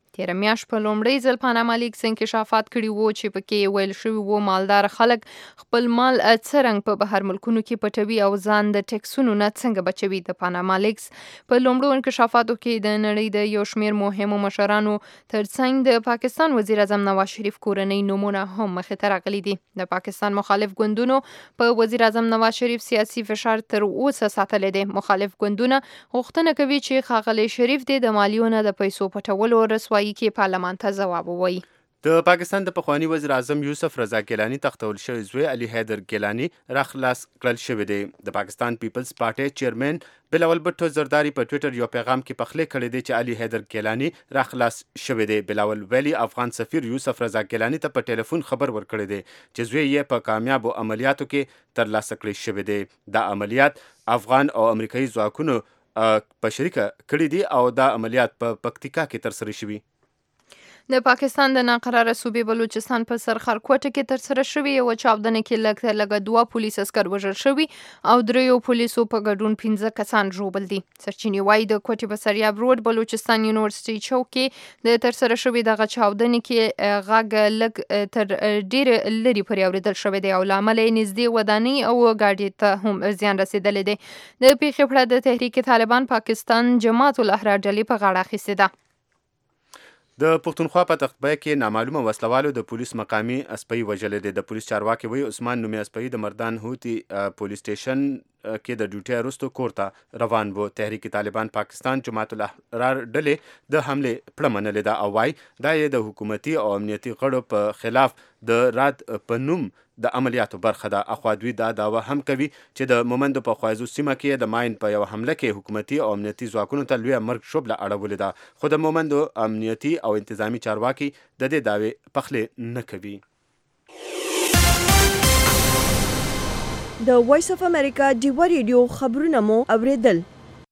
تیر میاشت په لومړی ځل پاناما لیکس انکشافات کړي وو چې پکې ویل شوی وو مالدار خلک خپل مال څرنګه په بهر ملکونو کې پټوي او ځان د ټیکسونو نه څنګه بچوي. د پاناما لیکس په لومړو انکشافاتو کې د نړۍ د یو شمېر مهمو مشرانو ترڅنګ د پاکستان وزیر اعظم نواز شریف کورنۍ نومونه هم مخې ته راغلي دي. د پاکستان مخالف ګوندونو په وزیر اعظم نواز شریف سیاسي فشار تر اوسه ساتلی دی. مخالف ګوندونه غوښتنه کوي چې ښاغلی شریف د مالیو نه د پیسو پټولو رسوایي کې پارلمان ته ځواب ووایي. د پاکستان د پخوانی وزیر اعظم یوسف رضا ګیلانی تختول شوی زوی علي حیدر ګیلانی راخلاص کړل شوی دی. د پاکستان پیپلز پارټي چیرمن بلاول بټو زرداری په ټوئیټر یو پیغام کې پخلی کړی دی چې علي حیدر ګیلانی راخلاص شوی دی. بلاول ویلي افغان سفیر یوسف رضا ګیلانی ته په ټلیفون خبر ورکړی دی چې زوی یې په کامیابو عملیاتو کې ترلاسه کړی شوی دی. دا عملیات افغان او امریکایي ځواکونو په شریکه کړی دي او دا عملیات په پکتیکا کې ترسره شوي. د پاکستان د ناقراره صوبې بلوچستان په سرخرکوټه کې ترسره شوې یوه چاودنه کې لږ 2 پولیس عسکر وژل شوي او 3 پولیسو په ګډون 15 کسان ژوبل دي. سرچینې وایي د کوټې په سریاب روډ بلوچستان یونیورسيټي چوک کې د ترسره شوې دغه چاودنې کې غږ لږ تر ډېر لرې پورې اورېدل شوی دی او له امله یې نږدې ودانۍ او ګاډۍ ته هم زیان رسېدلی دی. د پیښې پړه د تحریک طالبان پاکستان جماعت الاحرار ډلې په غاړه اخیستې ده. د پښتونخوا په تخبه کې نامعلومه وسلوالو د پولیس مقامي اسپۍ وژلې دي. د پولیس چارواکي وایي عثمان نومي اسپۍ د مردان هوتي پولیس سټیشن کې د ډیوټي وروسته کور ته روان وو. تحریک طالبان پاکستان جماعت الاحرار ډلې د حمله پړه منلې ده او وایي دا یې د حکومتي او امنیتي غړو په خلاف د راد په نوم د عملیاتو برخه ده. اخوا دوی دا دعوه هم کوي چې د مومندو په خوایزو سیمه کې د ماین په یو حمله کې حکومتي او امنیتي ځواکونو ته لویه مرګ شوبله اړولې ده. خو د مومندو امنیتي او انتظامی چارواکي د دې دعوې پخلی نه کوي. د وایس اف امریکا ډیوا ریډیو خبرونه مو اوریدل.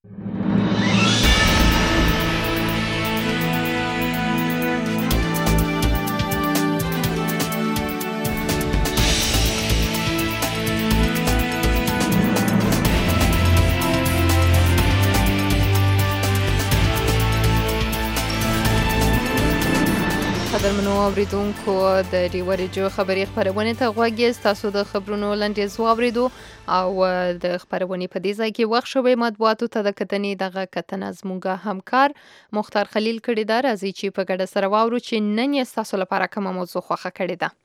قدرمنو اوریدونکو د ډیوا ریډیو خبري خبرونه ته غوږ یاست. تاسو د خبرونو لنډیز واوریدو او د خبرونې په دې ځای کې وخت شوی مطبوعاتو ته د کتنې دغه کتنه زموږ همکار مختار خلیل کړی ده. راځي چې په ګډه سره واورو چې نن یې تاسو لپاره کومه موضوع خوښه کړې ده.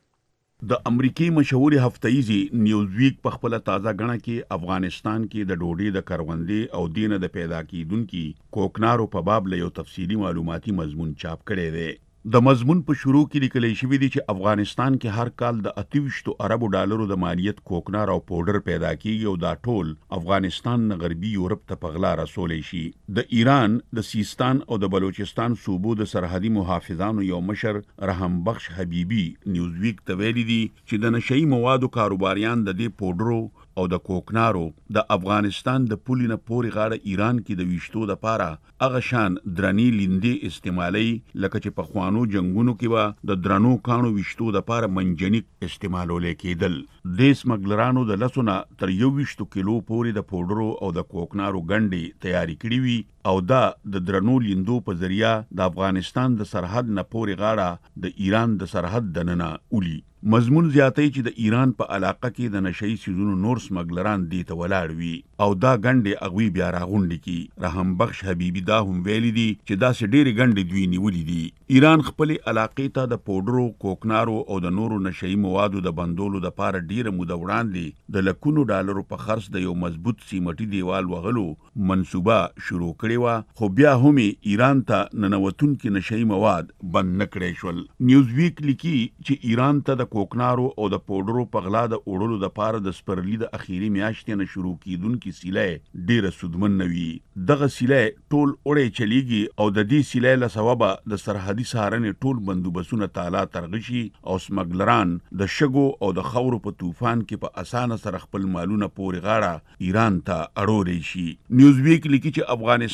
د امریکای مشهوري هفتهیزي نیوز ویک په خپل تازه غڼه کې افغانستان کې د ډوډۍ د کروندې او دینه د پیدا کیدونکو کوکنارو په باب له یو تفصیلی معلوماتي مضمون چاپ کړی دی. د مضمون په شروع کې لیکل شوی دی چې افغانستان کې هر کال د 28 اربو ډالرو د مالیت کوکنار او پاوډر پیدا کیږي او دا ټول افغانستان نه غربي یورپ ته په غلا رسولای شي. د ایران د سیستان او د بلوچستان صوبو د سرحدي محافظانو یو مشر رحم بخش حبیبي نیوز ویک ته ویلي دي چې د نشئی موادو کاروباریان د دې پاوډرو او د کوکنارو د افغانستان د پولې نه پورې غاړه ایران کې د ویشتو لپاره هغه شان درنی لیندې استعمالي لکه چې په خوانو جنگونو کې به د درنو کانو ویشتو لپاره منجنیک استعمالول کېدل. د سمګلرانو د لسونه تر 21 کیلو پورې د پاوډرو او د کوکنارو ګنډې تیاری کړې وي او دا د درنو لیندو په ذریعہ د افغانستان د سرحد نه پورې غاړه د ایران د سرحد دننه اولي. مضمون زیاتې چې د ایران په علاقه کې د نشئی سیزونو نور سمګلران دي ته ولاړ وي او دا ګنډې اغوی بیا راغونډي کی. رحم بخش حبیبي دا هم ویلي دي چې دا سه ډېری ګنډې دوی نیولې دي. ایران خپل علاقې ته د پاوډرو کوکنارو او د نورو نشئی موادو د بندولو د لپاره ډیره موده وړاندې د لکونو ډالرو په خرڅ د یو مضبوط سیمټي دیوال وغلو منصوبه شروع کړې و خو بیا هم ایران ته ننوتونکي نشئی مواد بند نکړې شول. نیوز ویک لیکي چې ایران ته د کوکنارو او د پاوډرو په غلا د اوړلو د پاره د سپرلی د اخیری میاشتې نه شروع کیدونکي سیلې ډیره سودمن نوي. دغه سیلې ټول اورې چلیږي او د دې سیلې له سببه د سرحدي سهارنې ټول بندوبسونه تعالی ترغشي او سمګلران د شګو او د خاورو په طوفان کې په اسانه سره خپل مالونه پورې غاړه ایران ته اړولې شي. نیوز ویک لیکي چې افغانستان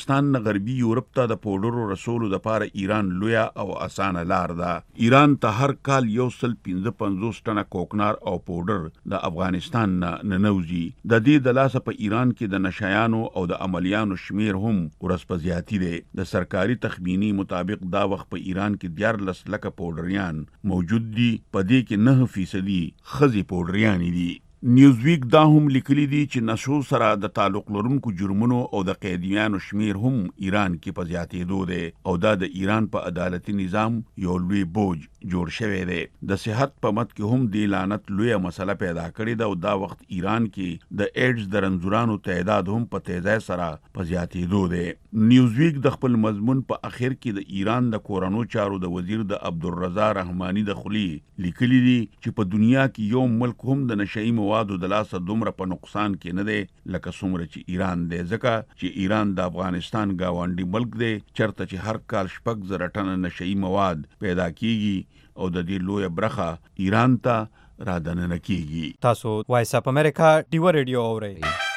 افغانستان نه غربي یورپ ته د پوډرو رسولو لپاره ایران لویا او اسانه لار ده. ایران ته هر کال 155 ټنه کوکنار او پوډر د افغانستان نه ننوزي. د دې د لاسه په ایران کې د نشایانو او د عملیانو شمیر هم ورځ په زیاتی دی. د سرکاري تخمینی مطابق دا وخت په ایران کې 14 لکه پوډریان موجود دي. په دې کې 9% خزي پوډریان دي. نیوزویک دا هم لیکلی دی چې نشو سره د تعلق لرونکو جرمونو او د قیدیانو شمیر هم ایران کې په زیاتېدو دی او دا د ایران په عدالتي نظام یو لوی بوج جوړ شوی دی. د صحت په مت کې هم دی لعنت لوی مسله پیدا کړې ده او دا وخت ایران کې د ایډز د رنځورانو تعداد هم په تیزی سره په زیاتېدو دی. نیوزویک د خپل مضمون په اخر کې د ایران د کورنو چارو د وزیر د عبدالرضا رحماني د خلی لیکلی دی چې په دنیا کې یو ملک هم د نشئی موادو د لاسه دومره په نقصان کې نه دی لکه څومره چې ایران دی، ځکه چې ایران د افغانستان گاونډي ملک دی چرته چې هر کال 6,000 ټنه نشئی مواد پیدا کیږي او د دې لویه برخه ایران ته رادننه کیږي. تاسو وایس اپ امریکا ډیو ریډیو اورئ.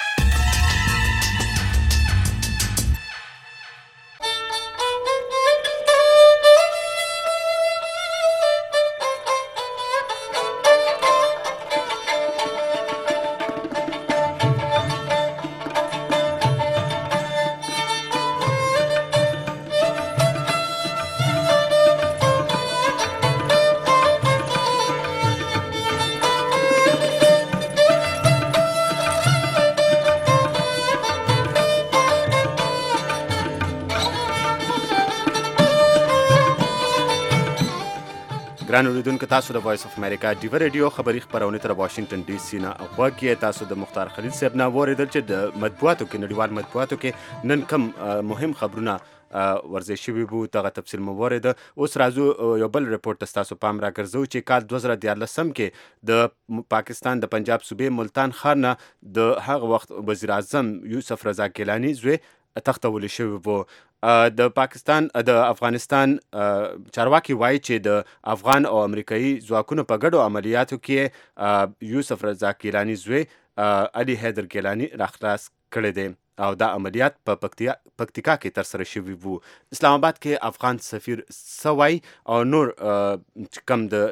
ګران اوریدونکو، تاسو د وایس اف امریکا ډیو ریډیو خبری خبرونه تر واشنگټن ډي سي نه غوږی. تاسو د مختار خلیل صاحب نه اوریدل چې د مطبوعاتو کې نړیوال مطبوعاتو کې نن کم مهم خبرونه ورزش شوي وو، دغه تفصیل مو واورېده. اوس راځو یو بل رپورټ ته ستاسو پام راګرځو چې کال 2014 کې د پاکستان د پنجاب صوبې ملتان ښار نه د هغه وخت وزیر اعظم یوسف رضا ګیلاني زوی تختول شوی وو. د پاکستان د افغانستان چارواکي وایي چې د افغان او امریکایي ځواکونو په ګډو عملیاتو کې یوسف رضا ګیلاني زوی علي حیدر ګیلاني راخلاص کړی دی او دا عملیات په پکتیکا کې ترسره شوي وو. اسلام آباد کې افغان سفیر سوای او نور کم د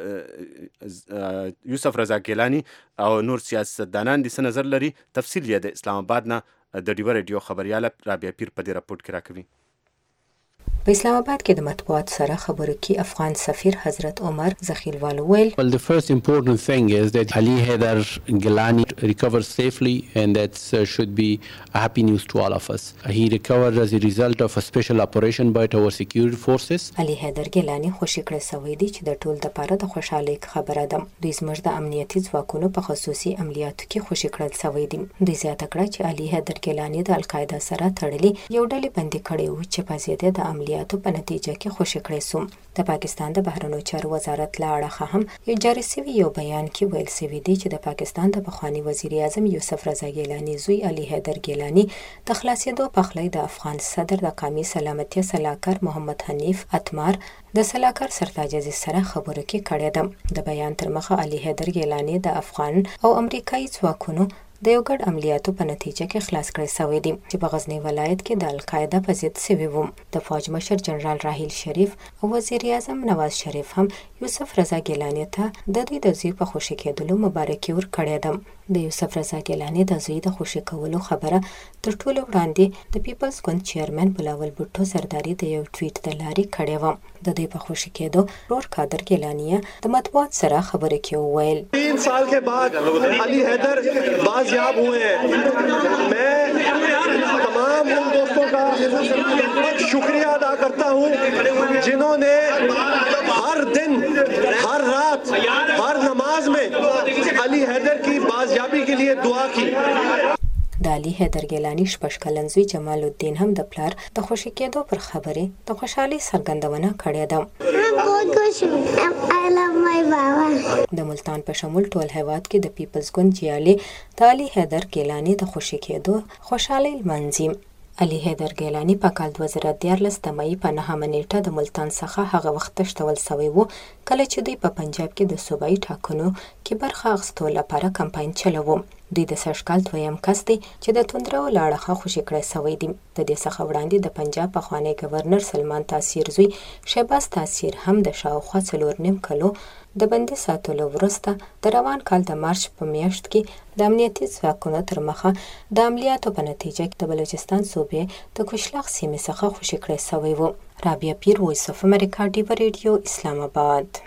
یوسف رضا ګیلاني او نور سیاستدانان د څه نظر لري. تفصیل یې د اسلام آباد نه د ډیو ریډیو خبرياله رابعه پیر په دې راپورټ کې راکوي. په اسلام آباد کې د مطبوعات سره خبرو کې افغان سفیر حضرت عمر زخیلوال ویل Well, the first important thing is that Ali Haider Gilani recovered safely and that should be a happy news to all of us. He recovered as a result of a special operation by our security forces. علي حیدر ګیلاني خوشی کړی سوی دی چې د ټول لپاره د خوشحالۍ خبره ده. دوی زموږ د امنیتي ځواکونو په خصوصي عملیاتو کې خوشی کړل سوی دي. دوی زیاته کړه چې علي حیدر ګیلاني د القاعده سره تړلې یو ډلې بندي کړې و چې په زیاده د عملیاتو په نتیجه کې خوشی کړی سو. د پاکستان د بهرنیو چارو وزارت له اړخه هم یو جاري سوي یو بیان کې ویل سوي دی چې د پاکستان د پخوانی وزیر اعظم یوسف رضا ګیلاني زوی علي حیدر ګیلاني د خلاصېدو پخلی د افغان صدر د قومي سلامتي سلاکار محمد حنیف اتمار د سلاکار سرتاج عزیز سره خبرو کې کړې ده. د بیان تر مخه علي حیدر ګیلاني د افغان او امریکایي ځواکونو د یو ګډ عملیاتو په نتیجه کې خلاص کړی سوی دی چې په غزنی ولایت کې د القاعده په ضد سوي وو. د فوج مشر جنرال راحیل شریف او وزیر اعظم نواز شریف هم یوسف رضا ګیلاني ته د دوی د زوی په خوشی کېدلو مبارکي ورکړې ده. د یوسف رضا ګیلاني د زوی د خوشی کولو خبره تر ټولو وړاندې د پیپلز ګوند چیرمن بلاول بوټو زرداری د یو ټویټ د لارې کړی و. د دوی په خوشی کېدو رور قادر ګیلاني د مطبوعات سره خبرې کې وویل 3 سال के बाद अली हैदर बाजियाब हुए हैं. मैं तमाम उन दोस्तों का शुक्रिया अदा करता हूं जिन्होंने हर दिन हर रात हर नमाज में अली हैदर की बाजियाबी के लिए दुआ की. د علي حیدر ګیلاني شپږ کلن زوی جمال الدین هم د پلار د خوشی کېدو پر خبرې د خوشحالۍ څرګندونه کړې ده. د ملتان په شمول ټول هیواد کې د پیپلز ګوند جیالي د علي حیدر ګیلاني د خوشی کېدو خوشحالۍ لمانځي. علي حیدر ګیلاني په کال 2014 د مئی په 9 نیټه د ملتان څخه هغه وخت تښتول سوی وو کله چې دوی په پنجاب کې د صوبایي ټاکنو کې برخه اخیستو لپاره کمپاین چلوو. دوی د سږکال 2م کس دی چې د توندرو له اړخه خوشي کړی سوی دی. د دې څخه وړاندې د پنجاب پخوانی ګورنر سلمان تاثیر زوی شهباز تاثیر هم د شاوخوا 4.5 کلو د بندي ساتلو وروسته د روان کال د مارچ په میاشت کې د امنیتي ځواکونو تر مخه د عملیاتو په نتیجه کې د بلوچستان صوبې د کشلاق سیمې څخه خوشي کړی سوی و. رابعه پیر، وایس اف امریکا، ډیو ریډیو، اسلام آباد.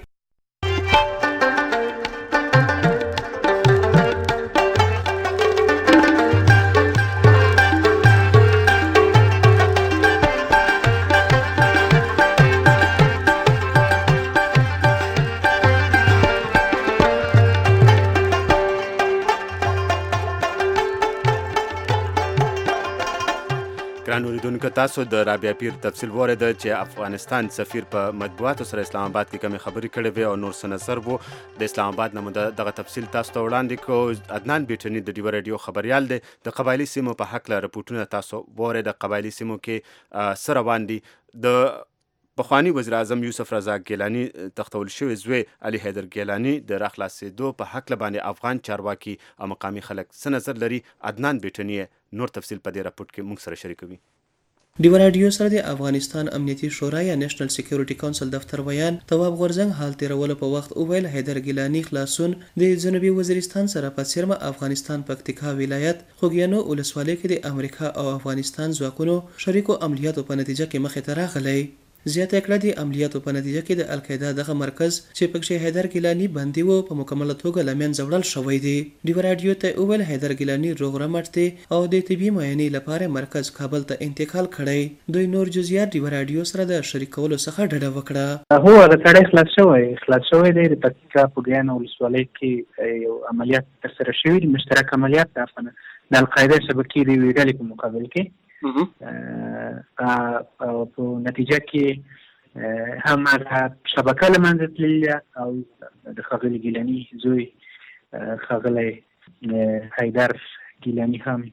ګران اوریدونکو، تاسو د رابعه پیر تفصیل واورېده چې افغانستان سفیر په مطبوعاتو سره اسلام آباد کې کومې خبرې کړې وې او نور څه نظر و. د اسلام آباد نه مو دغه تفصیل تاسو ته وړاندې کړو. عدنان بیټني د ډیو رادیو خبریال دی. د قبایلي سیمو په هکله رپورټونه تاسو واورئ. د قبایلي سیمو کې څه روان دي. د پخوانی وزیر اعظم یوسف رضا ګیلاني تختول شوی زوی علي حیدر ګیلاني د راخلاصېدو په هکله باندې افغان چارواکي او مقامي خلک څه نظر لري. عدنان بیټني نور تفصیل په دې راپورټ کې موږ سره شریکوي. ډیو رادیو سره د افغانستان امنیتي شورا یا نېشنل سکیورټي کونسل دفتر ویان تواب غورزنګ حال تیرولو په وخت اوویل حیدر ګیلاني خلاصون د جنوبي وزیرستان سره په څیرمه افغانستان پکتیکا ولایت خوګیانو ولسوالۍ کې د امریکا او افغانستان ځواکونو شریکو عملیاتو په نتیجه کې مخې ته راغلی. زیاته کړه د عملیاتو په نتیجه کې د القاعده دغه مرکز چې پکې حیدر ګیلاني بندي وو په مکمله توګه له منځه وړل شوی دی. ډیو رادیو ته اوویل حیدر ګیلاني روغ رمټ دی او د طبي معاینې لپاره مرکز کابل ته انتقال کړی. دوی نور جزئیات ډیو رادیو سره د شریکولو څخه ډډه وکړه. هو هغه سړی خلاص شوی دی. د پکتیکا خوګیانو ولسوالۍ کې یو عملیات ترسره شوی دی، مشترک عملیات د القاعده شبکې د یوې ډلې په مقابل کې. په نتیجه کې هم شبکه له منځه تللې او د ښاغلي ګیلاني زوی ښاغلی حیدر ګیلاني هم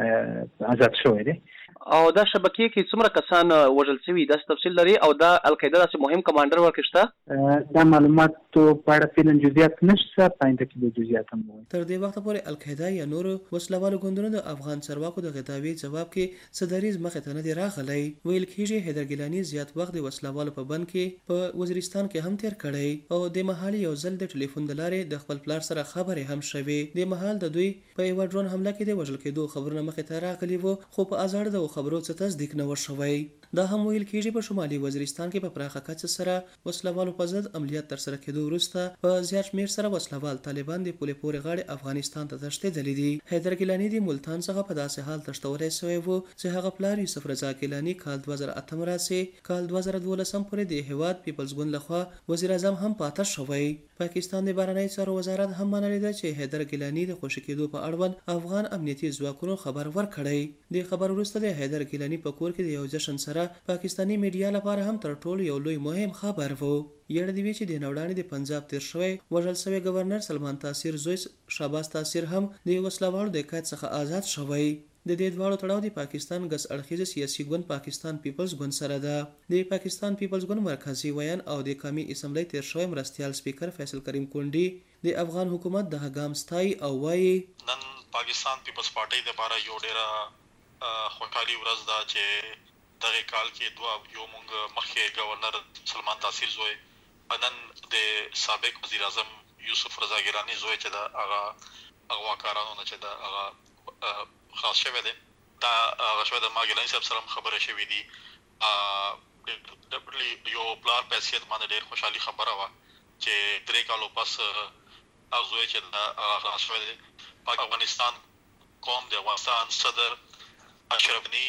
آزاد شوی دی. او دا شبکې کې څومره کسان وژل شوي داسې تفصیل لري او دا القاعده داسې مهم کمانډر ورکې شته؟ دا معلوماتو په اړه فعلا جزئیات نشته، په آینده کې به جزئیات هم ووایو. تر دې وخته پورې القاعده یا نورو وسلوالو ګوندونو د افغان چارواکو د غداوي جواب کې څه دریځ مخې ته نه دی راغلی. ویل کېږي حیدر ګیلاني زیات وخت د وسلوالو په بند کې په وزیرستان کې هم تیر کړی او د مهال یو ځل د ټلیفون د لارې د خپل پلار سره خبرې هم شوې. د مهال د دوی په یوه ډرون حمله کې د وژل کېدو خبرونه مخې ته راغلي وو، خو په ازاړه د خبرو څه تصدیق نه و شوی. دا هم ویل کېږي په شمالي وزیرستان کې په پراخه کچه سره وسلوالو په ضد عملیات ترسره کېدو وروسته په زیات شمېر سره وسلوال طالبان د پولې پورې غاړې افغانستان ته تښتېدلي دي. حیدر ګیلاني د ملتان څخه په داسې حال تښتولی سوی و چې هغه پلار یوسف رضا ګیلاني کال 2008 راسې کال 2012 پورې د هیواد پیپلز ګوند لخوا وزیر اعظم هم پاته شوی. پاکستان د بهرنیو چارو وزارت هم منلې ده چې حیدر ګیلاني د خوشي کېدو په اړوند افغان امنیتي ځواکونو خبر ورکړی. د خبر وروسته د حیدر ګیلاني په کور کې د یو جشن سره پاکستاني میډیا لپاره هم تر ټولو یو لوی مهم خبر وو. یړه دی چې د نوړانې د پنجاب تیر شوی وژل شوی گورنر سلمان تاثیر زوی شهباز تاثیر هم د وسلوالو د قید څخه آزاد شوی. د دې دواړو تړاو د پاکستان ګس اړخیز سیاسي ګوند پاکستان پیپلز ګوند سره ده. د پاکستان پیپلز ګوند مرکزی ویان او د قومي اسمبلی تیر شوی مرستیال سپیکر فیصل کریم کونډي د افغان حکومت د هغام ستای او وایي نن پاکستان پیپلز پارټي د لپاره یو ډیره خوشحالي ورځ ده چې دغه کال کې یو مونږ مخکې گورنر سلمان تاثیر زوی نن د سابق وزیر اعظم یوسف رضا ګیلاني زوی چې د هغه اغواکارانو نه چې د هغه خلاص شوی دی. دا هغه شوی د ما ګیلاني صاحب سره خبره شوې دي. یو پلار په حیثیت باندې ډېر خوشحالي خبره وه چې 3 کالو پس هغه زوی چې د خلاص شوی دی. افغانستان قوم د افغانستان صدر اشرف غني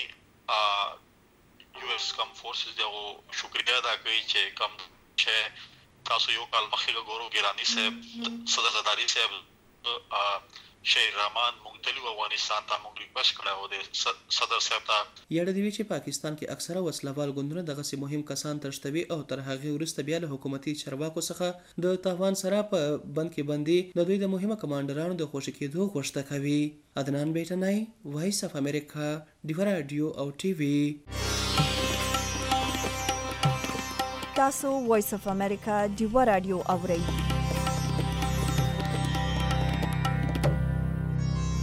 US کم فورسز دغه شکریه ادا کوي چې کم چې تاسو یو کال مخکې ګورو ګیلاني صاحب صدر زرداری صاحب شهر رحمان مونږ تلو افغانستان ته مونږ ریکوست کړی و د صدر صاحب ته. یړه دی چې پاکستان کې اکثره وسلوال ګوندونه دغسې مهم کسان تښتوي او تر هغې وروسته بیا له حکومتي چارواکو څخه د تاوان سره په بند کې بندي د دوی د مهمه کمانډرانو د خوشي کېدو غوښتنه کوي. عدنان بیټنی، وایس اف امریکا، ډیو رادیو او ټي وي. تاسو وایس اف امریکا ډیو رادیو اورئ.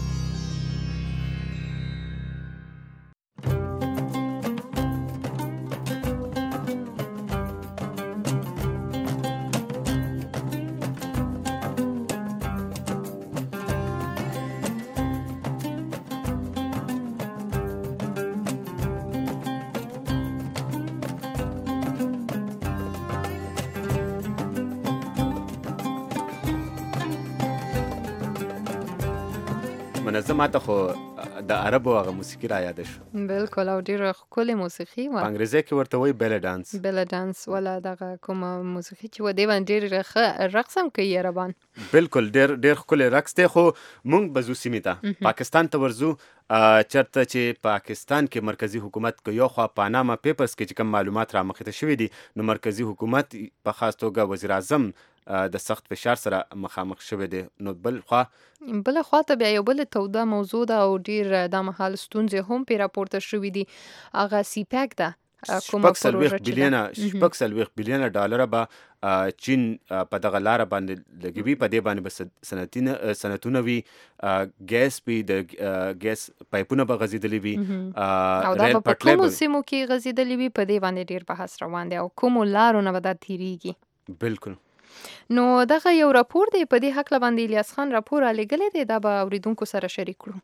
منظم ته خو د عربو هغه موسیقي را یاد شو بالکل او ډیره ښکلې موسیقي وه. په انګریزي کې ورته وایي بیله ډانس. بیله ډانس ولا دغه کومه موسیقي چې و دی باندې ډېر ښه رقص هم کوي عربان. بالکل ډېر ښکلی رقص دی. خو موږ به ځو سیمې ته، پاکستان ته ورځو، چېرته چې پاکستان کې مرکزي حکومت که یو خوا پاناما پیپرز کې چې کوم معلومات را مخې ته شوي دي، نو مرکزي حکومت په خاص توګه وزیر اعظم د سخت فشار سره مخامخ شوی دی. نو بل خوا ته بیا یو بل توده موضوع ده او ډېر دا مهال ستونزې هم پې راپورته شوي دي، هغه سی پیک ده. 40 بلیونه ډالره به چین په دغه لاره باندې لګوي، په دې باندې به صنعتونه وي، ګیس وي، د ګیس پایپونه به غځېدلي وي او دا به په کومو سیمو کې غځېدلي وي، په دې باندې ډېر بحث روان دی او کومو لارو نه به دا تېرېږي. بالکل. نو دغه یو راپور دی، په دې هکله باندې الیاس خان راپور رالیږلی دی، دا به اوریدونکو سره شریک کړو.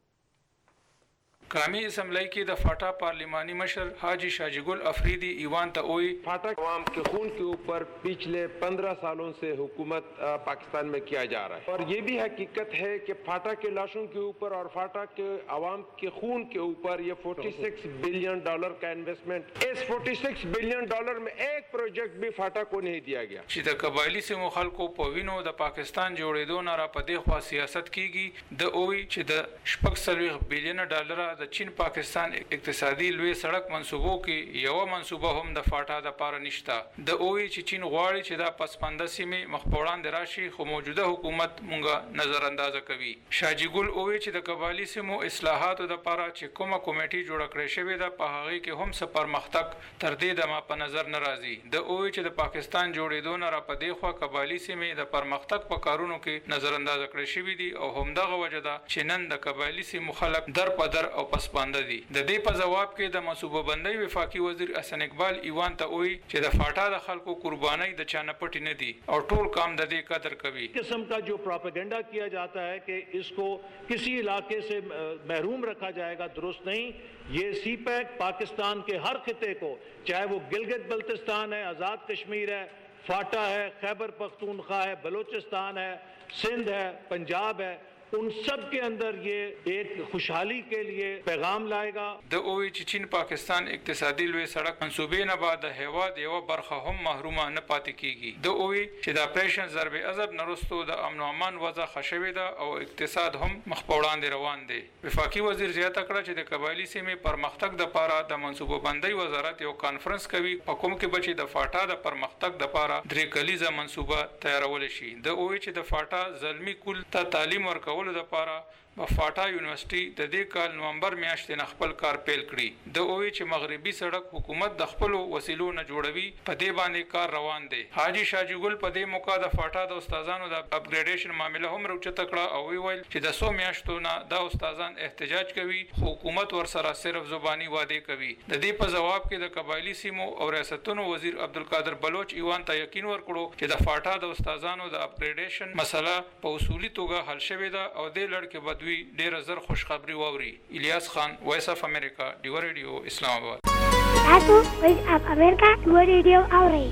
قومی اسمبلی کی د فاٹا پارلیمانی مشر حاجی شاجگل افریدی ایوان تاوئی فاٹا عوام کے خون کے اوپر پچھلے 15 سالوں سے حکومت پاکستان میں کیا جا رہا ہے، اور یہ بھی حقیقت ہے کہ فاٹا کے لاشوں کے اوپر اور فاٹا کے عوام کے خون کے اوپر یہ $46 بلین کا انویسٹمنٹ، اس $46 بلین میں ایک پروجیکٹ بھی فاٹا کو نہیں دیا گیا. چې د قبایلی سیمو خلکو په وینو د پاکستان جوړېدو نه را په دې خوا سیاست کیږي. د اووی چې د $40 بلین د چین پاکستان اقتصادي لوی سړک منصوبو کې یو منصوبه هم د فاټا د پاره نشته. د اووی چې چین غواړي چې دا پسپنده سیمې مخ په وړاندې راشي، خو موجوده حکومت مونږه نظر اندازه کوي. شاجی ګل اووی چې د قبایلی سیمو اصلاحاتو د پاره چې کومه کمیټي جوړه کړې شوې ده، په هغه کې هم څه پرمختګ تر دې دمه په نظر نه راځي. د اووی چې د پاکستان جوړېدو نه را په دې خوا قبایلی سیمې د پرمختګ په کارونو کې نظر اندازه کړې شوې دي او همدغه وجه ده چې نن د قبایلی سیمو خلک در په در او پسپانده دي. د دې په جواب کې د منصوبه بندۍ وفاقي وزیر حسن اقبال ایوان ته وایي چې د فاټا د خلکو قربانۍ د چا نه پټې نه دي او ټول کام د دې قدر کوي. قسم کا جو پروپیگنڈا کیا جاتا ہے کہ اس کو کسی علاقے سے محروم رکھا جائے گا، درست نہیں. یہ سی پیک پاکستان کے ہر خطے کو، چاہے وہ گلگت بلتستان ہے، آزاد کشمیر ہے، فاٹا ہے، خیبر پختونخوا ہے، بلوچستان ہے، سندھ ہے، پنجاب ہے، ان سب کے اندر یہ ایک خوشحالی کے لیے پیغام لائے گا. د اووی چې چین پاکستان اقتصادي لوی سړک منصوبې نه بعد د هیواد یو برخه هم محرومه نه پاتې کیږي. د اووی چې د اپریشن ضرب عضب نرستو د امن او امان وضع خښوي ده او اقتصاد هم مخ په وړاندې روان دی. وفاقي وزیر زیاته کړه چې د قبایلی سیمې پرمختګ د پاره د منصوبه بندۍ وزارت یو کانفرنس کوي، په کوم کې بچي د فاټا د پرمختګ د پاره درې کلیزه منصوبه تیارول شي. د اووی چې د فاټا زلمی کول ته تعلیم ورکول د پاره فاټا یونیورسيټي د دې کال نومبر میاشتې نه خپل کار پیل کړي. د اووی چې مغربي سړک حکومت د خپل وسیلو نه جوړوي، په دې باندې کار روان دی. حاجی شاجګل په دې موقع د فاټا د استادانو د اپګریډیشن معاملې هم راوچته کړه او ویل چې د 100 میاشتو نه د استادان احتجاج کوي، حکومت ورسره صرف زبانی وعده کوي. د دې په جواب کې د قبایلی سیمو او ریاستونو وزیر عبدالقادر بلوچ ایوان ته یقین ورکړو چې د فاټا د استادانو د اپګریډیشن مسله په اصولي توګه حل شوې ده او د لړ کې بدوي ډیر زر خوشخبری ووري. الیاس خان، وایس اف امریکا، ډیو ریډیو، اسلام آباد. تاسو وایس اف امریکا ډیو ریډیو اورئ.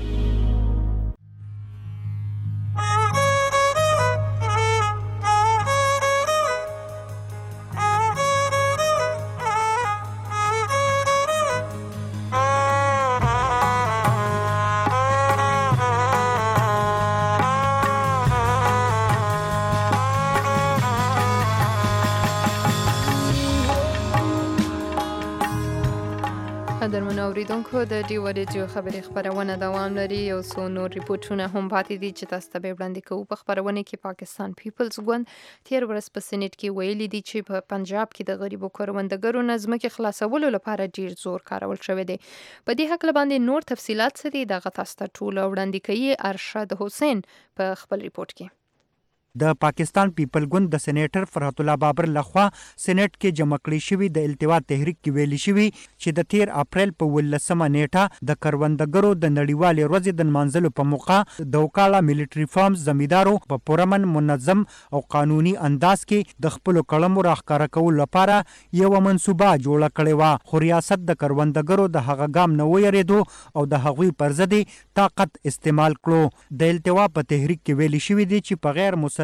قدرمن اوریدونکو، د ډیو ریډیو خبري خبرونه دوام لري. یو څو نور ریپورتونه هم پاتې دي چې تاسو ته وړاندې کوو. په خبرونه کې پاکستان پیپلز ګوند تیر ورځ په سېنات کې ویلي دي چې په پنجاب کې د غریبو کروندګرو نظم کې خلاصولو لپاره ډیر زور کارول شوی دی. په دې حق باندې نور تفصيلات څه دي دغه تاسو ته ټول وړاندې کوي ارشد حسین په خپل ریپورت کې. د پاکستان پیپل ګوند د سېنیټر فرحت الله بابر لخوا سېنیټ کې جمع کړی شوی د التوا تحریک کې ویلي شوی چې د 13 اپریل په 18مه نیټه د کروندګرو د نړیوالې ورځې د منځلو په موخه د وکاله ملټری فارمز زمیدارو په پرمن منظم او قانوني انداز کې د خپل کلمو راخکاره کول لپاره یو منصوبه جوړه کړې و، خو ریاست د کروندګرو د هغه ګام نه ویریدو او د هغوی پر ضد طاقت استعمال کړو. د التوا په تحریک کې ویلي شوی دی چې په غیر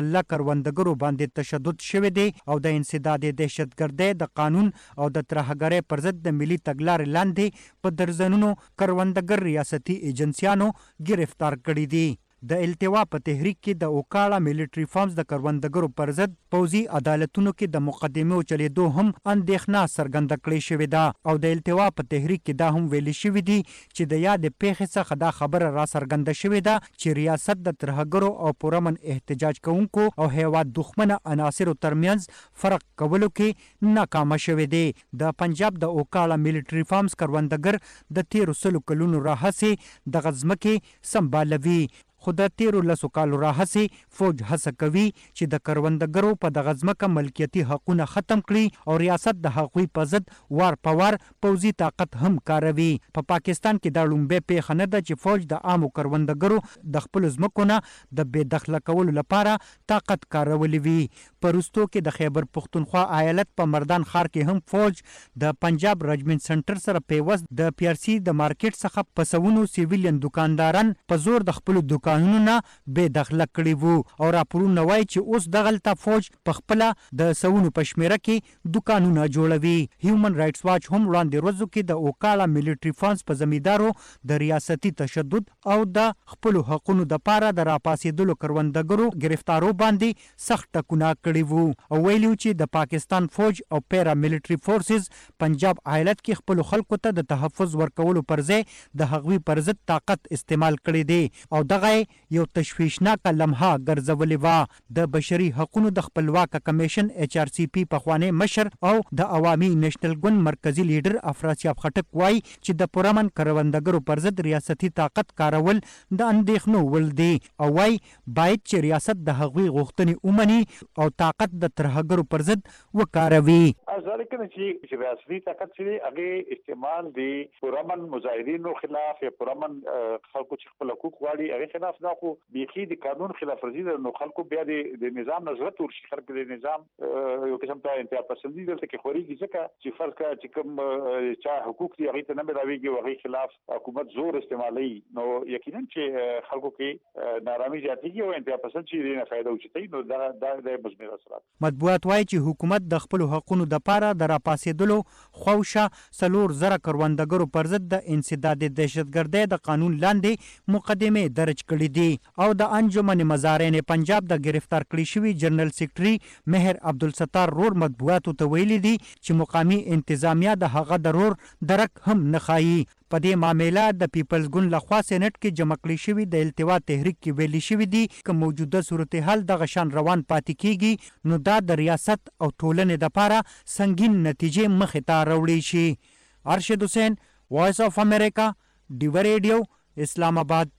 مسلح کروندګرو باندې تشدد شوی دی او د انسداد دهشتګردۍ د قانون او د ترهګرۍ پر ضد د ملي تګلارې لاندې په درزنونو کروندګر ریاستي ایجنسیانو گرفتار کړي دي. د التوا په تحریک کې د اوکاړه ملټری فارمز د کروندګرو پر ضد پوځي عدالتونو کې د مقدمو چلیدو هم اندېښنه څرګنده کړې شوې ده او د التوا په تحریک کې دا هم ویل شوي دي چې د یاد پیښې څخه دا خبره را څرګنده شوې ده چې ریاست د ترهګرو او پرامن احتجاج کوونکو او هیواد دښمنه عناصرو ترمنځ فرق کولو کې ناکامه شوې دي. د پنجاب د اوکاړه ملټری فارمز کروندګر د 13 کلونو راهیسې دغه ځمکې سمبالوي خو د 13 کالو راهیسې فوج هڅه کوي چې د کروندګرو په دغه ځمکه ملکیتي حقونه ختم کړي او ریاست د هغوی په ضد وار په وار پوځي طاقت هم کاروي. په پاکستان کې دا لومبۍ پیښه نه ده چې فوج د عامو کروندګرو د خپلو ځمکو نه د بې دخله کولو لپاره طاقت کارولی وي. په وروستو کې د خیبر پښتونخوا ایالت په مردان ښار کې هم فوج د پنجاب رجمنټ سنټر سره پیوست د پی آر سی د مارکیټ څخه په سوونو سیویلین دکانداران په زور د خپلو قانونونه بې دخله کړي وو او راپورونه وایي چې اوس دغلته فوج په خپله د سوونو په شمیره کې دکانونه جوړوي. هیومن رایټس واچ هم وړاندې ورځو کې د اوکاړه ملټری فارمز په زمیندارو د ریاستي تشدد او د خپلو حقونو دپاره د راپاسېدلو کروندګرو گرفتارو باندې سخت ټکونه کړي وو او ویلي چې د پاکستان فوج او پیرا ملټری فورسز پنجاب ایالت کې خپلو خلکو ته د تحفظ ورکولو پر ځای د هغوی پر ضد طاقت استعمال کړی دی او دغه یو تشویشناکه لمحه ګرځولې وه. د بشري حقونو د خپلواکه کمیشن ایچ آر سی پی پخوانی مشر او د عوامي نېشنل ګوند مرکزی لیډر افراسیاب خټک وایي چې د پرامن کروندګرو پر ضد ریاستي طاقت کارول د اندېښنو ول دی او وایي باید چې ریاست د هغوی غوښتنې ومني او طاقت د ترهګرو پر ضد وکاروي. ځکه چې ریاستي طاقت چې هغه استعمال دی پرامن مظاهرینو خلاف یا پرامن خلکو چې خپل حقوق غواړي هغه خلاف دا خو بيخي د قانون خلاف ورزي ده. نو خلکو بیا د نظام نظرت ورشي خلک د نظام یو قسم ته انتها پسندي دلته کې خوريږي ځکه چې فرض کا چې کوم چا حقوق دي هغه ته نه ملاويږي او هغه خلاف حکومت زور استعمالي نو یقینا چې خلکو کې نارامي زیاتېږي او انتها پسند چې نه فائدہ وچتای نو دا د مزمن اثرات. مطبوعات وایي چې حکومت د خپل حقوقو لپاره د راپاسېدلو خوښه 4,000 کروندګرو پر ضد د انسداد دهشتګردۍ د قانون لاندې مقدمه درج کړي دي او د انجمن مزارعین پنجاب د گرفتار کړي شوی جنرال سیکرټري مهر عبدالستار رور مطبوعاتو ته ویلي دي چې مقامی انتظامیه د هغه د رور درک هم نه ښایي. په دې معامله د پیپلز ګوند لخوا سېنټ کې جمع کړي شوي د التوا تحریک کې ویلي شوي دي که موجوده صورتحال دغه شان روان پاتې کیږي نو دا د ریاست او ټولنې دپاره سنګین نتیجې مخې ته راوړی شي. ارشد حسین، وایس آف امریکا، ډیوه ریډیو، اسلام آباد.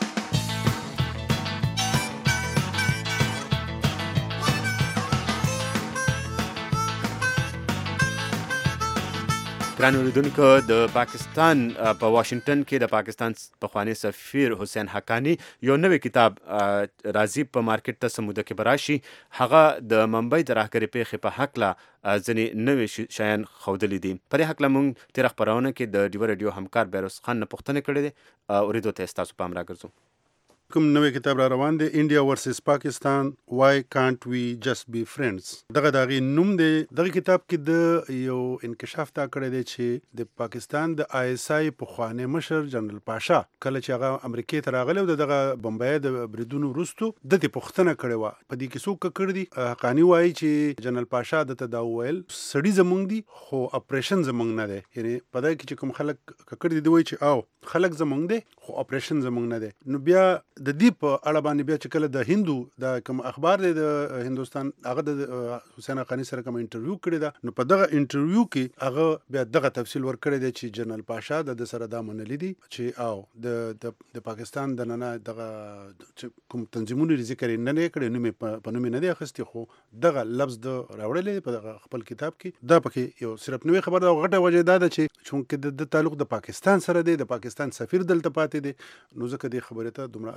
ګران اوریدونکو، د پاکستان په واشنگټن کې د پاکستان پخوانی سفیر حسین حقانی یو نوی کتاب راځي په مارکیټ ته سموده کې براشي. هغه د ممبئی د راهګرې پیښې په هکله ځینې نوي شیان ښودلي دي. په دې هکله موږ تېره خپرونه کې د ډیوه ریډیو همکار بیروز خان نه پوښتنې کړې دي. اورېدو ته ستاسو پام راګرځو. کوم نوې کتاب را روان دی، انډیا ورسز پاکستان، وای کانټ وی جست بی فرندز. دغه دغه نوم دی. دغه کتاب کې د یو انکشاف تا کړی دی چې د پاکستان د آی اس آی پخوانی مشر جنرال پاشا کله چې هغه امریکای ته راغلی او دغه بمبئی د بریدونو وروسته د دې پوښتنه کړې وه. په دې کې څوک کړی دي؟ حقانی وایي چې جنرال پاشا دته دا وویل سړي زمونږ دي خو اپریشن زمونږ نه دی. یعنی په دغه کې چې کوم خلک کړي دي وایي چې او خلک زمونږ دي خو اپریشن زمونږ نه دی. نو بیا د دې په اړه باندې بیا چې کله د هندو د کوم اخبار دی د هندوستان هغه د حسین حقانی سره کوم انټرویو کړی دا، نو په دغه انټرویو کې هغه بیا دغه تفصیل ورکړی دی چې جنرال پاشا د سره دا منلی دي چې او د پاکستان د نن دغه کوم تنظیمونو ذکر نه نه کړی، نو مې په نوم نه دی اخیستی، خو دغه لفظ د راوړل په دغه خپل کتاب کې دا پکې یو صرف نوې خبر دا غټه وجه دا ده چې چونکه د تعلق د پاکستان سره دی، د پاکستان سفیر دلته پاتې دی، نو ځکه دې خبره ته دومره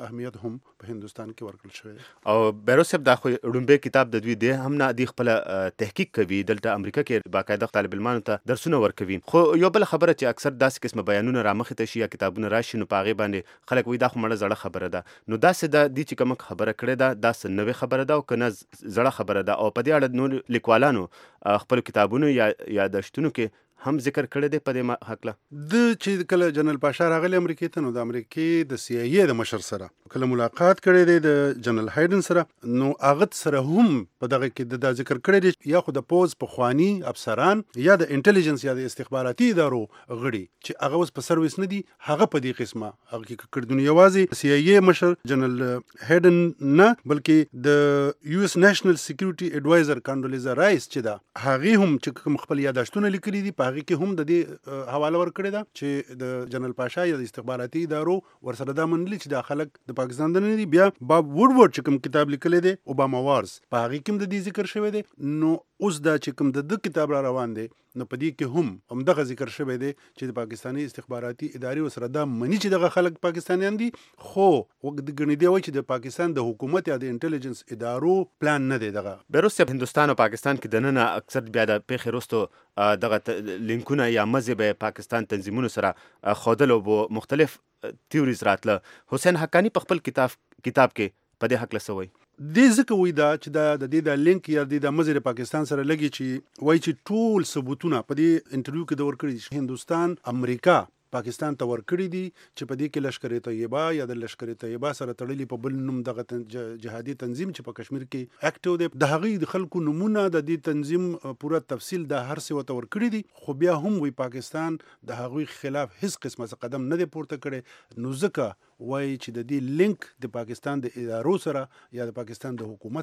اهمیت هم په هندستان کې ورکړل شوی او بیروز صاحب دا خو ډومبه کتاب د دوی دی هم نه دی خپل تحقیق کوي دلته امریکا کې باقاعده طالب علمانو ته درسونه ورکوي خو یو بل خبره چې اکثر داسې قسمه بیانونه رامخې ته شي یا کتابونه راشي نو په هغې باندې خلک وایي دا خو مړه زړه خبره ده نو داسې ده دي چې کومه خبره کړې ده داسې نوې خبره ده او که نه زړه خبره ده او په دې اړه نور لیکوالانو خپلو کتابونو یا یادښتونو کې هم ذکر کړی دی په دې حقله د چې کله جنرال پاشا راغلی امریکې ته نو د امریکې د سی آی ای د مشر سره کله ملاقات کړی دی د جنرال هایډن سره نو هغه سره هم په دغه کې د ذکر کړی دی یا خو د پوز پخواني افسران یا د انټيليجنس یا د استخباراتي ادارو غړي چې هغه اوس په سرویس نه دي هغه په دې قسمه هغه کې کړدون یوازې سی آی ای مشر جنرال هایډن نه بلکې د یو اس نېشنل سکیورټي اډوایزر کانډولیزا رایس چې دا هغه هم چې خپل یادښتونه لیکلي دي هغه کې هم د دې حواله ورکړی ده چې د جنرال پاشا یا د استخباراتي ادارو ورسره دا منلي چې دا خلک د پاکستان نه دي بیا باب ووډورډ چې کوم کتاب لیکلی دی اوباما وارز په هغې کې هم د دې ذکر شوی دی نو اوس دا چې کوم د کتاب را روان دی نو په دې کې هم دغه ذکر شوی دی چې د پاکستاني استخباراتي ادارې ورسره دا مني چې دغه خلک پاکستانیان دي خو ګڼي دی وایي چې د پاکستان د حکومت یا د انټيليجنس ادارو پلان نه دی دغه بیروز صاحب هندوستان او پاکستان کې دننه اکثر بیا د پیښې وروستو دغه لینکونه یا مزې به پاکستان تنظیمونو سره ښودل او مختلف تیوریز راتله حسین حقانی په خپل کتاب کې په دې حقله څه وایي دې ځکه وایي دا چې د دې د لینک یا د مزې پاکستان سره لګي چې وایي چې ټول ثبوتونه په دې انټرویو کې د ورکړي چې هندوستان امریکا پاکستان ته ورکړي دي چې په دې کې لشکر طیبه یا د لشکر طیبه سره تړلي په بل نوم دغه جهادي تنظیم چې په کشمیر کې اکټیو دی د هغې د خلکو نمونه د دې تنظیم پوره تفصیل د هر څه ورته ورکړي دي خو بیا هم وایي پاکستان د هغوی خلاف هیڅ قسمه قدم نه دی پورته کړی نو ځکه وایي چې د دې لینک د پاکستان د ادارو سره یا د پاکستان د حکومت